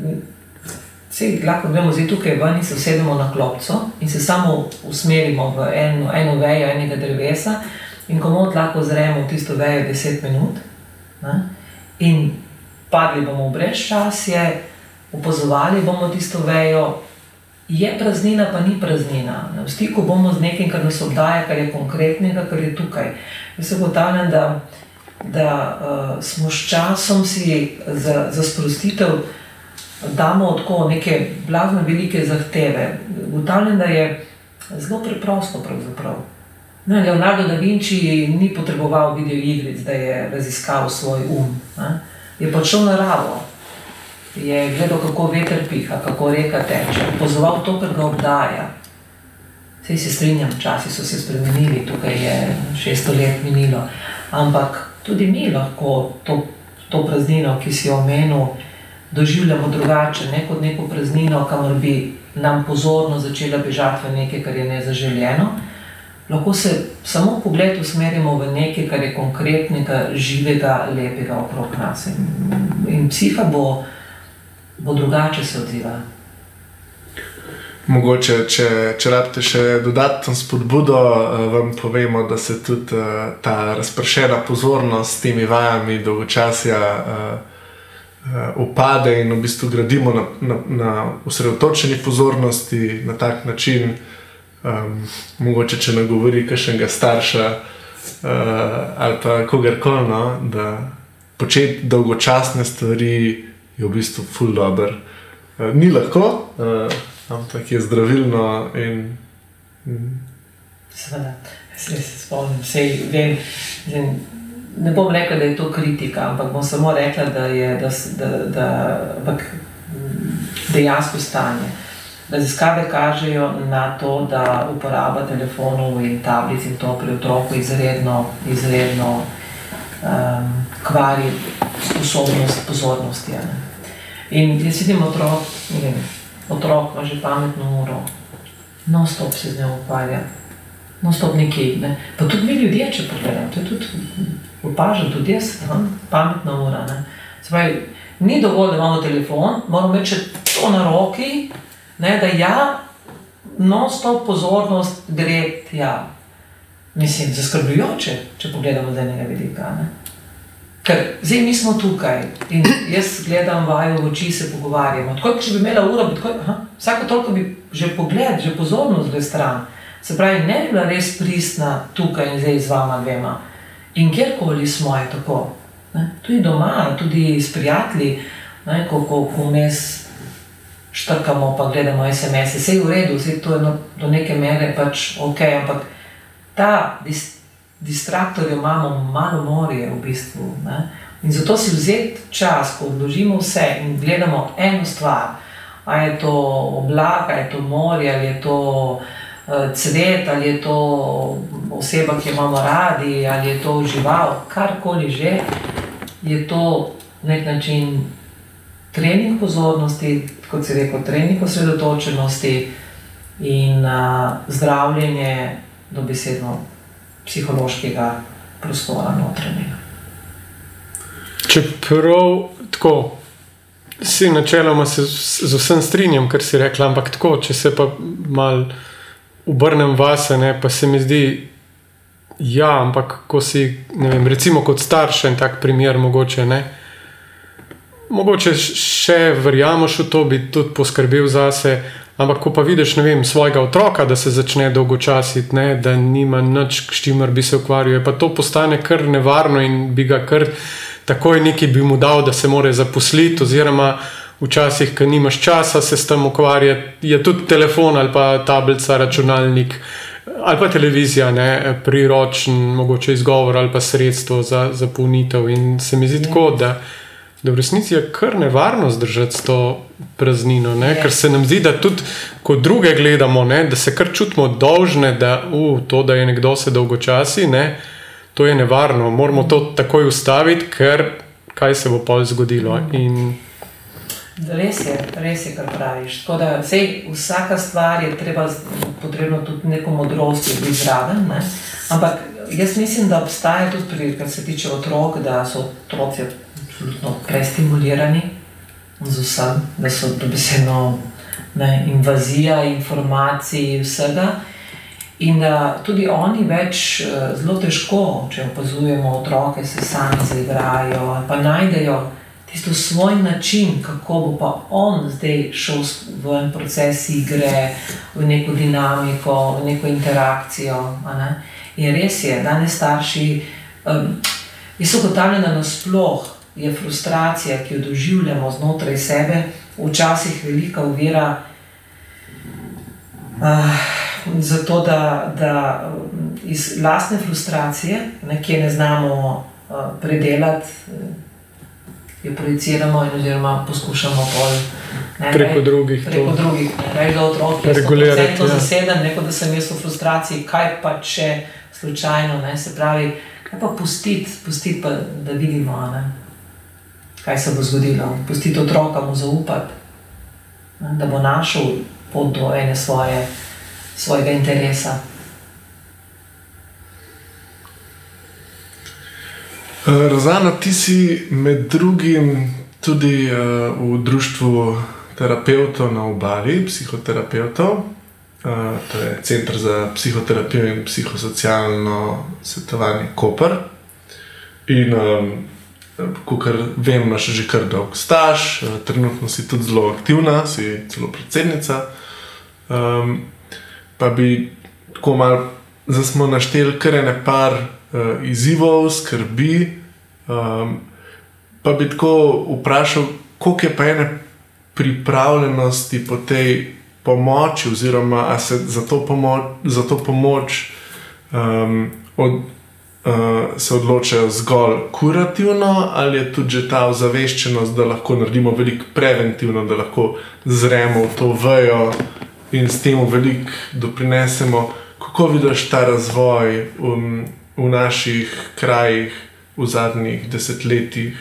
vse lahko gremo zdaj tukaj ven in se usedemo na klopco in se samo usmerimo v eno, eno vejo enega drevesa in komot lahko zremo v tisto vejo deset minut, ne, in padli bomo v brezčasje, opazovali bomo tisto vejo, je praznina, pa ni praznina. V stiku bomo z nekim, kar nas obdaja, kar je konkretnega, kar je tukaj. Jaz se ugotavljam, da, da uh, smo s časom si za, za sprostitev damo tako neke blazno velike zahteve. Ugotavljam, da je zelo preprosto pravzaprav. Ne, Leonardo da Vinci ni potreboval videoigric, da je raziskal svoj um. Ne? Je pa šel naravo. Je gledal, kako veter piha, kako reka teče, opozoval to, kar ga obdaja. Sej se strinjam, časi so se spremenili, tukaj je šeststo let minilo, ampak tudi mi lahko to, to praznino, ki si jo omenil, doživljamo drugače, ne kot neko praznino, kamor bi nam pozorno začela bežati v nekaj, kar je nezaželjeno. Lahko se samo v pogled usmerimo v nekaj, kar je konkretnega, živega, lepega okrog nas. In, in psiha bo bo drugače se odziva. Mogoče, če, če rabite še dodatno spodbudo, vam povemo, da se tudi ta razpršena pozornost s temi vajami dolgočasja upade in v bistvu gradimo na, na, na osredotočeni pozornosti na tak način, um, mogoče, če nagovori kakšnega starša uh, ali pa kogarkoli, no, da početi dolgočasne stvari je v bistvu ful dober. Uh, ni lahko, uh, ampak je zdravilno in... Mm. Seveda, se, se spomnim, sej vem, vem, ne bom rekla, da je to kritika, ampak bom samo rekla, da je da, da, da, ampak dejansko stanje. Raziskave kažejo na to, da uporaba telefonov in tablic in to pri otroku izredno, izredno um, kvari sposobnost pozornosti. Ne? In jaz vidim otrok, ne vem, otrok ima že pametno uro, non stop se z njo ukvarja, non stop nekaj, ne? Pa tudi mi ljudje, če pogledam, to je tudi opažam, tudi jaz, aha, pametna ura, ne? Se pravi, ni dovolj, da imamo telefon, moramo imeti še to na roki, ne, da ja, non stop pozornost gre tja. Mislim, zaskrbljujoče, če pogledamo z enega vidika, ne? Ker zdaj mi smo tukaj in jaz gledam vaju v oči, se pogovarjamo. Tako, če bi imela uro, bi tako, aha, vsako toliko bi že pogled, že pozornost gre stran. Se pravi, ne bi bila res pristna tukaj in zdaj z vama dvema. In kjerkoli smo je tako. Ne? Tudi doma, tudi s prijatelji, ne? Ko, ko, ko vmes štrkamo pa gledamo es em es-e. Sej v redu, sej to je no, do neke mere pač ok, ampak ta dis, distraktorje imamo malo morje v bistvu. Ne? In zato si vzeti čas, ko odložimo vse in gledamo eno stvar, a je to oblak, a je to morje, ali je to uh, cvet, ali je to oseba, ki jo imamo radi, ali je to žival, karkoli že, je to nek način trening pozornosti, kot si rekel, trening osredotočenosti in uh, zdravljenje dobesedno psihološkega prostora notranjega. Čeprav tako, si načeloma se z vsem strinjam, kar si rekla, ampak tako, če se pa mal obrnem vase, ne, pa se mi zdi, ja, ampak ko si, ne vem, recimo kot starš en tak primer mogoče, ne, mogoče še verjameš v to, bi tudi poskrbel zase, ampak ko pa vidiš, ne vem, svojega otroka, da se začne dolgočasiti, ne, da nima nič, s čimer bi se ukvarjal, pa to postane kar nevarno in bi ga kar takoj nekaj bi mu dal, da se more zaposliti, oziroma včasih, ko nimaš časa se s tem ukvarjati, je tudi telefon ali pa tablica, računalnik ali pa televizija, ne, priročen, mogoče izgovor ali pa sredstvo za zapolnitev in se mi zdi tako, da da v resnici je kar nevarno zdržati s to praznino, ne? Ker se nam zdi, da tudi, ko druge gledamo, ne, da se kar čutimo dolžne, da uh, to, da je nekdo se dolgočasi, ne, to je nevarno. Moramo to takoj ustaviti, ker kaj se bo pol zgodilo. In... Res je, res je, kar praviš. Tako da, sej, vsaka stvar je treba, potrebno tudi neko modrost biti zraven, ne? Ampak jaz mislim, da obstaja tudi, pri, kar se tiče otrok, da so otroci absolutno prestimulirani z vsem, da so dobesedno invazija informacij vsega in da tudi oni več zelo težko, če opazujemo otroke, se sami zaigrajo ali pa najdejo tisto svoj način, kako bo pa on zdaj šel v en proces igre, v neko dinamiko, v neko interakcijo. A ne? In res je, danes starši, um, jaz ugotavljam, da nasploh je frustracija, ki jo doživljamo znotraj sebe, včasih velika ovira uh, zato, da, da iz lastne frustracije, nekje ne znamo uh, predelati, jo projiciramo in oziroma poskušamo pol, ne, preko rej, drugih preko to drugih, ne, rej da otrok je sto procentno zaseden, neko da sem jaz v frustraciji, kaj pa če slučajno, ne, se pravi, kaj pa pustiti, pustiti pa, da vidimo, ne, kaj se bo zgodilo, pustiti otroka mu zaupati, ne, da bo našel pot do ene svoje, svojega interesa. Rozana, ti si med drugim tudi uh, v društvu terapevtov na Obali, psihoterapevtov. Uh, to je Center za psihoterapijo in psihosocialno svetovanje Koper. In um, kakor vem, imaš že kar dolg staž, uh, trenutno si tudi zelo aktivna, si celo predsednica. Um, pa bi tako malo, zdaj smo našteli kar ene par uh, izzivov, skrbi, um, pa bi tako vprašal, koliko je pa ene pripravljenosti po tej pomoči, oziroma a se za to pomoč, za to pomoč um, od, uh, se odločajo zgolj kurativno, ali je tudi že ta ozaveščenost, da lahko naredimo veliko preventivno, da lahko zremo v to vejo in s tem veliko doprinesemo. Kako vidiš ta razvoj um, v naših krajih v zadnjih desetletjih?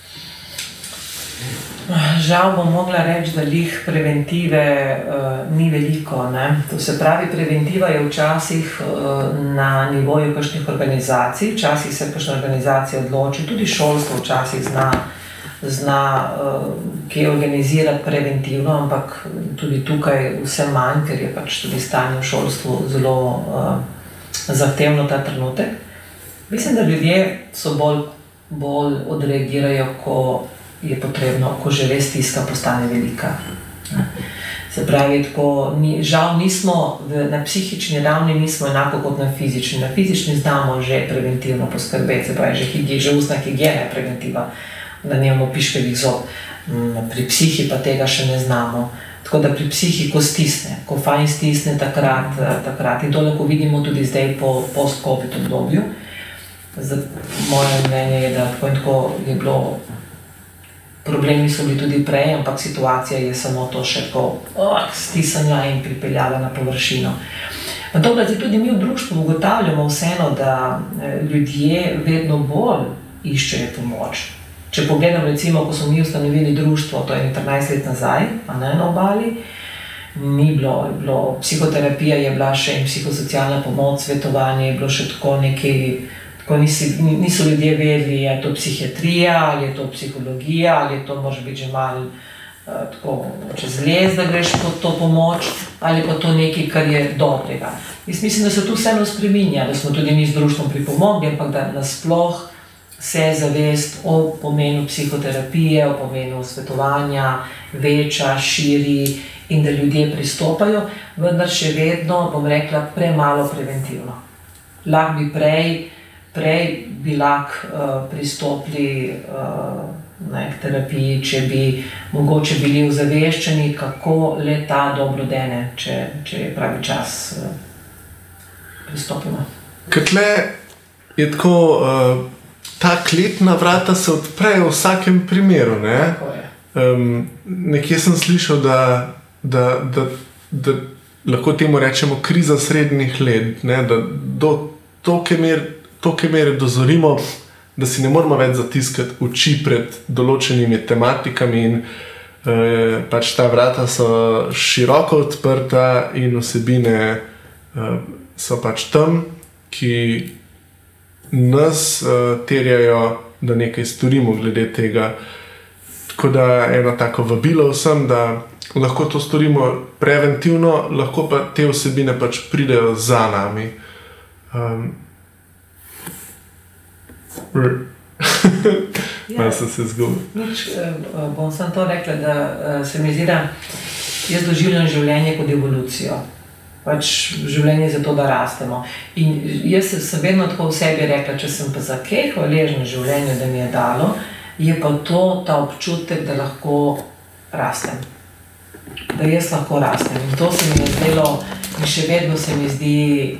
Žal bom mogla reči, da lih preventive uh, ni veliko. Ne? To se pravi, preventiva je včasih uh, na nivoju kakšnih organizacij, včasih se kakšna organizacija odloči, tudi šolstvo včasih zna, zna uh, kje organizirati preventivno, ampak tudi tukaj vse manj, ker je pač tudi stanje v šolstvu zelo uh, zahtevno ta trenutek. Mislim, da ljudje so bolj, bolj odreagirajo, ko je potrebno, ko že res stiska postane velika. Se pravi, tako, ni, žal nismo, v, na psihični ravni nismo enako kot na fizični. Na fizični znamo že preventivno poskrbeti, se pravi, že, higi, že ustna higiena je preventiva, da nimamo piškevih zob. Pri psihi pa tega še ne znamo. Tako da pri psihi, ko stisne, ko fajn stisne takrat, takrat. In to lahko vidimo tudi zdaj po post-covid obdobju. Zdaj, moje mnenje je, da tako in tako je bilo, problemi so bili tudi prej, ampak situacija je samo to še tako oh, stisnila in pripeljala na površino. To, da tudi mi v društvu ugotavljamo vseeno, da ljudje vedno bolj iščejo pomoč. Če pogledam, recimo, ko smo mi ustanovili društvo, to je trinajst let nazaj, a ne na Obali, ni bilo, bilo, psihoterapija je bila še in psihosocialna pomoč, svetovanje je bilo še tako nekaj, tako nisi, niso ljudje vedeli, je to psihiatrija, ali je to psihologija, ali je to može biti že malo uh, tako čez les, da greš pod to pomoč, ali pa to nekaj, kar je dobrega. Jaz mislim, da se tu vseeno spreminja, da smo tudi mi z društvom pripomogli, ampak da nasploh se zavest o pomenu psihoterapije, o pomenu svetovanja veča, širi in da ljudje pristopajo, vendar še vedno, bom rekla, premalo preventivno. Lahko bi prej, prej bi lahko uh, pristopili uh, ne, k terapiji, če bi mogoče bili ozaveščeni, kako le ta dobro dene, če, če je pravi čas uh, pristopimo. Ker tle je tako, uh, ta kletna vrata se odprejo v vsakem primeru, ne? Um, nekje sem slišal, da, da, da, da lahko temu rečemo kriza srednjih let, ne? Da do toke mere, toke mere dozorimo, da si ne moramo več zatiskati oči pred določenimi tematikami in uh, pač ta vrata so široko odprta in vsebine uh, so pač tam, ki nas uh, terjajo, da nekaj storimo glede tega. Tako da eno tako vabilo vsem, da lahko to storimo preventivno, lahko pa te vsebine pač pridejo za nami. Um, Ja, sem se zgubil. Nič, bom samo to rekla, da se mi zdi, da jaz doživljam življenje kot evolucijo. Pač življenje je zato, da rastemo. In jaz sem vedno tako v sebi rekla, če sem pa za kaj hvaležna življenju, da mi je dalo, je pa to ta občutek, da lahko rastem. Da jaz lahko rastem. In to se mi je zdelo, in še vedno se mi zdi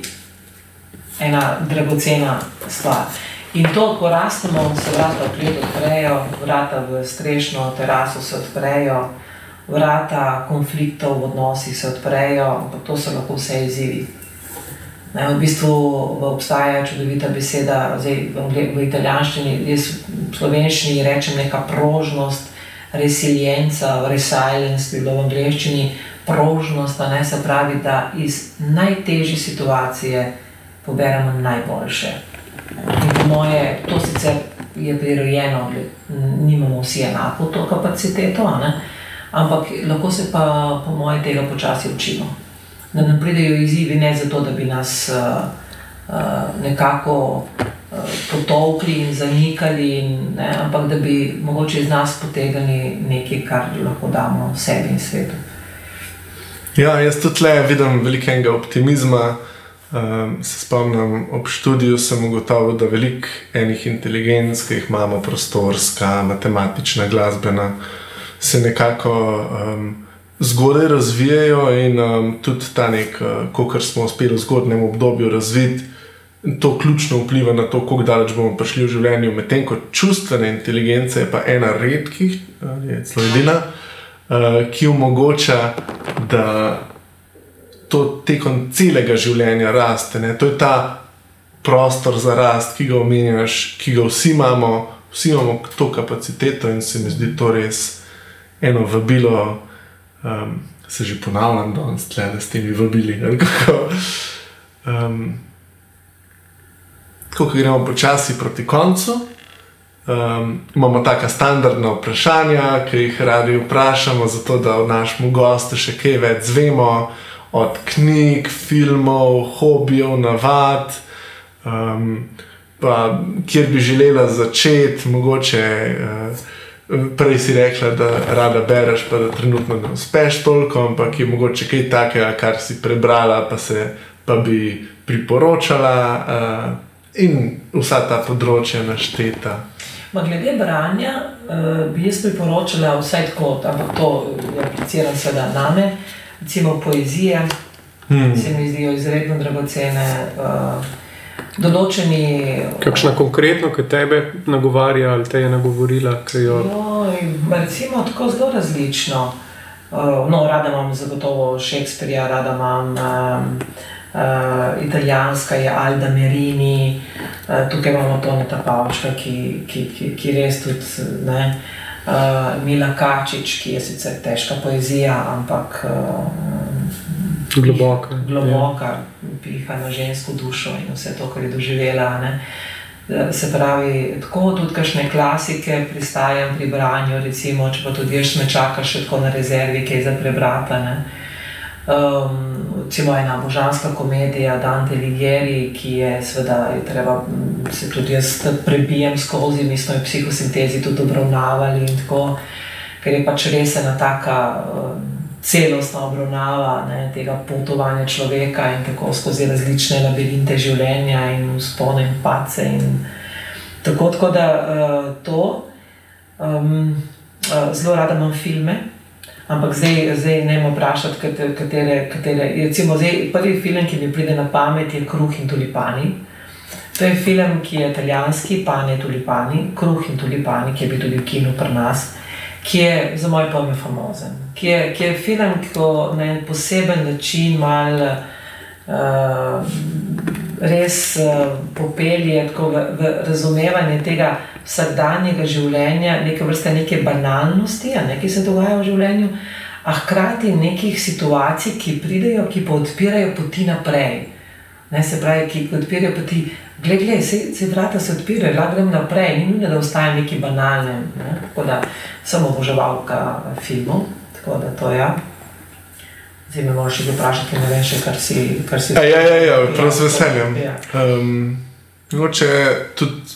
ena dragocena stvar. In to, ko rastemo, se vrata v klet odprejo, vrata v strešno teraso se odprejo, vrata konfliktov v odnosih se odprejo, ampak to so lahko vse izzivi. Ne, v bistvu obstaja čudovita beseda, zdaj v, v italijanščini, jaz v slovenščini rečem neka prožnost, resilienca, resilience, bilo v angleščini prožnost, ne, se pravi, da iz najtežje situacije poberemo najboljše. In po moje, to sicer je prirojeno, nimamo vsi enako to kapaciteto, ne? Ampak lahko se pa po moje tega počasi učimo. Da nam pridejo izzivi ne zato, da bi nas uh, uh, nekako uh, potolkli in zanikali, ne? Ampak da bi mogoče iz nas potegnili nekaj, kar lahko damo sebi in svetu. Ja, jaz tudi le vidim velikega optimizma. Um, se spomnim, ob študiju sem ugotovil, da veliko enih inteligenc, ki jih imamo, prostorska, matematična, glasbena, se nekako um, zgodaj razvijajo in um, tudi ta nek, uh, kolikor smo uspeli v zgodnjem obdobju razviti, to ključno vpliva na to, koliko daleč bomo prišli v življenju, medtem ko čustvena inteligenca je pa ena redkih, je celo edina, uh, ki omogoča, da to tekom celega življenja raste. Ne? To je ta prostor za rast, ki ga omenjaš, ki ga vsi imamo, vsi imamo to kapaciteto in se mi zdi to res eno vabilo, um, se že ponavljam danes tle, da s temi vabili. Um, tako, ko gremo počasi proti koncu, um, imamo taka standardna vprašanja, ki jih radi vprašamo, zato da od našemu gostu še kaj več zvemo, od knjig, filmov, hobijev, navad, um, pa kjer bi želela začeti, mogoče uh, prej si rekla, da rada bereš, pa da trenutno ne uspeš toliko, ampak je mogoče kaj takega, kar si prebrala, pa, se, pa bi priporočala uh, in vsa ta področja našteta. Ma glede branja uh, bi jaz priporočala vsaj tako, ampak to je apliciram seveda name. Recimo poezije, hmm. se mi zdijo izredno dragocene, uh, določeni... Kakšna konkretno, ki tebe nagovarja ali te je nagovorila? Jo... Jo, recimo tako zelo različno. Uh, no, rada imam zagotovo Shakespearea, rada imam um, uh, italijanska je Alda Merini, uh, tukaj imamo Toneta Pavčka, ki, ki, ki, ki res tudi, ne, Uh, Mila Kačič, ki je sicer težka poezija, ampak uh, globoka, globoka piha na žensko dušo in vse to, kar je doživela. Ne? Se pravi, tako tudi kakšne klasike pristajam pri branju, recimo, če pa tudi jaz me čakaš še tako na rezervi, kaj za prebrata. Ne? Um, recimo ena božanska komedija Dante Alighieri, ki je seveda, je treba, se tudi jaz prebijem skozi, mi smo jo psihosintezi tudi obravnavali in tako, ker je pač res ena taka um, celostna obravnava, ne, tega potovanja človeka in tako skozi različne labirinte življenja in vzpone in padce in tako, tako da uh, to um, uh, zelo rada imam filme. Ampak zdaj, zdaj ne me vprašati, katere, katere, recimo zdaj prvi film, ki mi pride na pamet, je Kruh in tulipani. To je film, ki je italijanski, Pane tulipani, Kruh in tulipani, ki je bil tudi v kinu pri nas, ki je za moj pomen famozen. Ki je, ki je film, ki na en poseben način mal uh, res uh, popelje tako v, v razumevanje tega vsakdanjega življenja, neke vrste neke banalnosti, a ne, ki se dogaja v življenju, a hkrati nekih situacij, ki pridejo, ki pa odpirajo poti naprej. Ne, se pravi, ki odpirajo poti, gled, gled, se, se vrata se odpirajo, lahko grem naprej, ni nujno, da ostaje neki banalnem. Ne? Tako da sem oboževalka filmov, tako da to ja. Zdaj me moraš še vprašati, ker ne vem še, kar si... Kar si ja, ja, ja, prav z veseljem. Ja. Um, mogoče tudi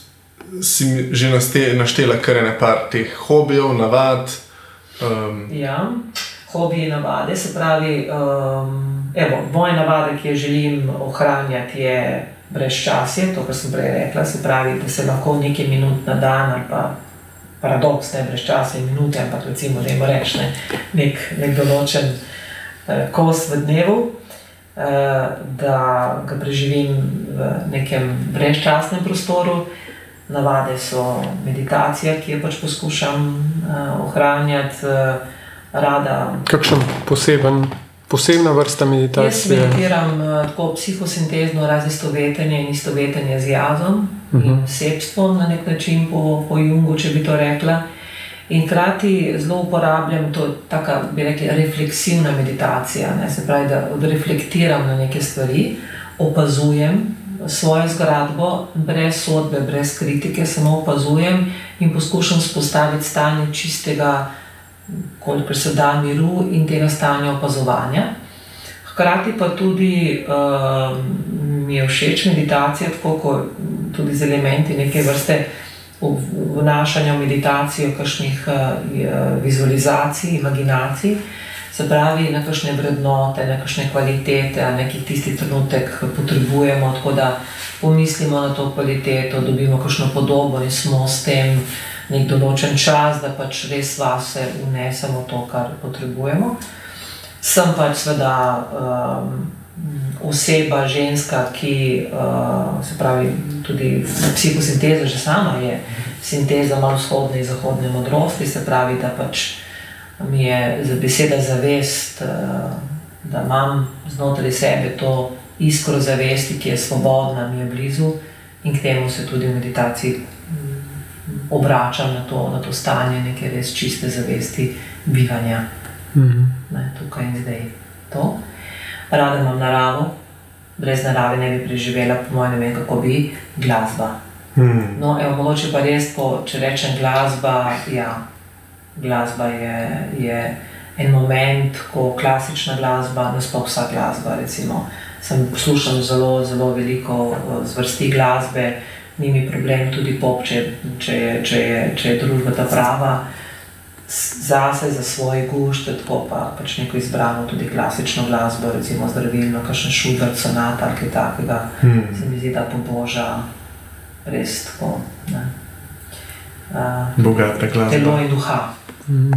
si že naštela kar ene par teh hobijev, navad. Um. Ja, hobiji, navade, se pravi, um, evo, moje navade, ki je želim ohranjati, je brezčasje, to, kar sem prej rekla, se pravi, da se lahko nekaj minut na dan, ali pa paradoks, ne brezčasje minute, ampak recimo, da jim reč, ne, nek, nek določen uh, kos v dnevu, uh, da ga preživim v nekem brezčasnem prostoru. Navade so meditacija, ki jo pač poskušam uh, ohranjati, uh, rada. Kakšen poseben, posebna vrsta meditacije? Jaz meditiram uh, tako psihosintezno razistovetenje in istovetenje z jazom uh -huh. in sebstvom na nek način po, po Jungu, če bi to rekla. In hkrati zelo uporabljam to, taka, bi rekli, refleksivna meditacija, ne? Se pravi, da odreflektiram na neke stvari, opazujem svojo zgradbo, brez sodbe, brez kritike, samo opazujem in poskušam spostaviti stanje čistega, kolikor se da, miru in tega stanja opazovanja. Hkrati pa tudi uh, mi je všeč meditacija, tako kot tudi z elementi neke vrste vnašanja v meditacijo, kakšnih uh, vizualizacij, imaginacij. Se pravi, na kakšne vrednote, na kakšne kvalitete, na nekih tisti trenutek potrebujemo, tako da pomislimo na to kvaliteto, dobimo kakšno podobo in smo s tem nek določen čas, da pač res vase vnesemo to, kar potrebujemo. Sem pač seveda um, oseba, ženska, ki uh, se pravi tudi psihosinteza že sama je sinteza malo vzhodne in zahodne modrosti, se pravi, da pač mi je za beseda zavest, da imam znotraj sebe to iskro zavesti, ki je svobodna, mi je blizu in k temu se tudi v meditaciji obračam na to, na to stanje neke res čiste zavesti bivanja. Mm-hmm. Ne, tukaj in zdaj to. Rada imam naravo, brez narave ne bi preživela, po mojem ne vem, kako bi, glasba. Mm. No, evo, mogoče pa res, ko, če rečem glasba, ja, glasba je, je en moment, ko klasična glasba, nasploh vsa glasba, recimo, sem poslušam zelo, zelo veliko zvrsti glasbe, ni mi problem tudi pop, če, če, je, če, je, če je družba ta prava, zase, za svoj gušt, tako pa pač neko izbrano tudi klasično glasbo, recimo zdravilno, kakšen Schubert sonata ali kaj takega, hmm. se mi zdi, da poboža res tako, ne. Uh, Bogata glasba. Telo in duha. Hmm.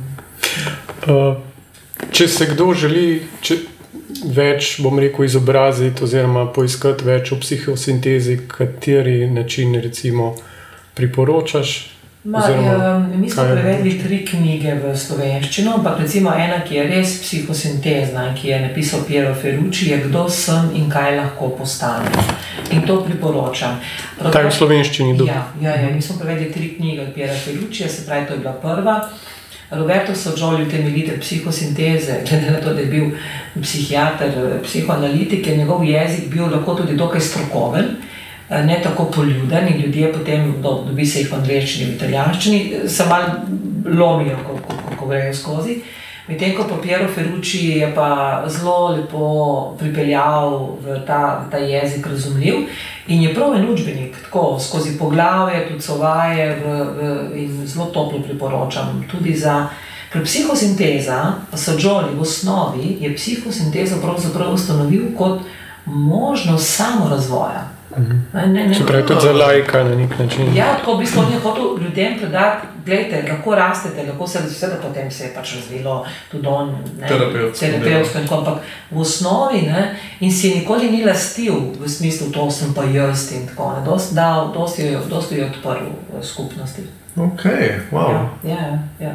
Uh, če se kdo želi če, več, bom rekel, izobraziti oziroma poiskati več o psihosintezi, kateri način recimo priporočaš? Ma, je, mi smo prevedli tri knjige v slovenščino, ampak recimo ena, ki je res psihosintezna, ki je napisal Piero Ferrucci, je Kdo sem in kaj lahko postanem. In to priporočam. Prav, ta je v slovenščini? Ja, ja, ja, mi smo prevedli tri knjige od Piera Ferruccija, se pravi, to je bila prva. Roberto Saggioli, utemeljitelj psihosinteze, glede na to, da je bil psihiater, psihoanalitik, je njegov jezik bil lahko tudi dokaj strokoven, ne tako poljuden in ljudje potem do, dobi se jih v angleščini, v italijanščini, se malo lomijo, ko, ko, ko, ko grejo skozi. Medtem ko pa Piero Ferrucci je pa zelo lepo pripeljal v ta, v ta jezik razumljiv in je prav en učbenik, tako skozi poglavje, tudi sovaje v, v, in zelo toplo priporočam tudi za, ker psihosinteza, Saggioli v osnovi je psihosinteza pravzaprav ustanovil kot možnost samorazvoja. Ne, ne, ne, se pravi, tudi za laika na nek način. Ja, tako bi sploh hotel ljudem predati, gledajte, lahko rastete, lahko se vse, da potem se je pač razvilo tudi on, terapevtsko in tako, ampak v osnovi, ne, in si nikoli ni lastil v smislu, to sem pa jaz in tako, ne, dosti dal, dosti je, dosti je odprl v skupnosti. Ok, wow. Ja, ja, ja.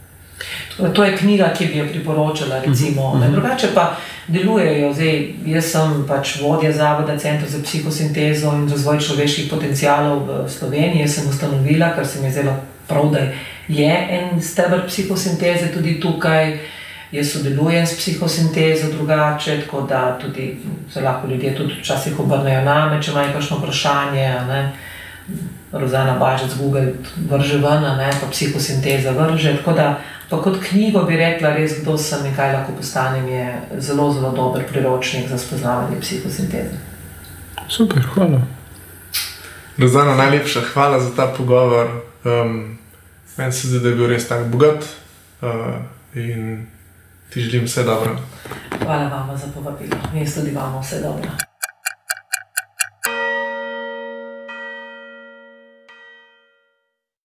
To je knjiga, ki bi jo priporočala, recimo. Uh-huh. Drugače pa delujejo, zdaj, jaz sem pač vodja zavoda Centra za psihosintezo in razvoj človeških potencialov v Sloveniji. Jaz sem ustanovila, ker se mi je zdelo prav, da je en steber psihosinteze tudi tukaj. Jaz sodelujem s psihosintezo drugače, tako da tudi se lahko ljudje tudi včasih obrnejo name, če imajo kakšno vprašanje, ne. Rozana Bažec Google vrže ven, ne, pa psihosinteza vrže, tako da pa kot knjigo bi rekla res, Kdo sem in kaj lahko postanem, je zelo, zelo dober priročnik za spoznavanje psihosinteze. Super, hvala. Rozana, najlepša hvala za ta pogovor. Um, meni se zdi, da je bil res tako bogat uh, in ti želim vse dobro. Hvala vam za povabilo. Jaz tudi vam vse dobro.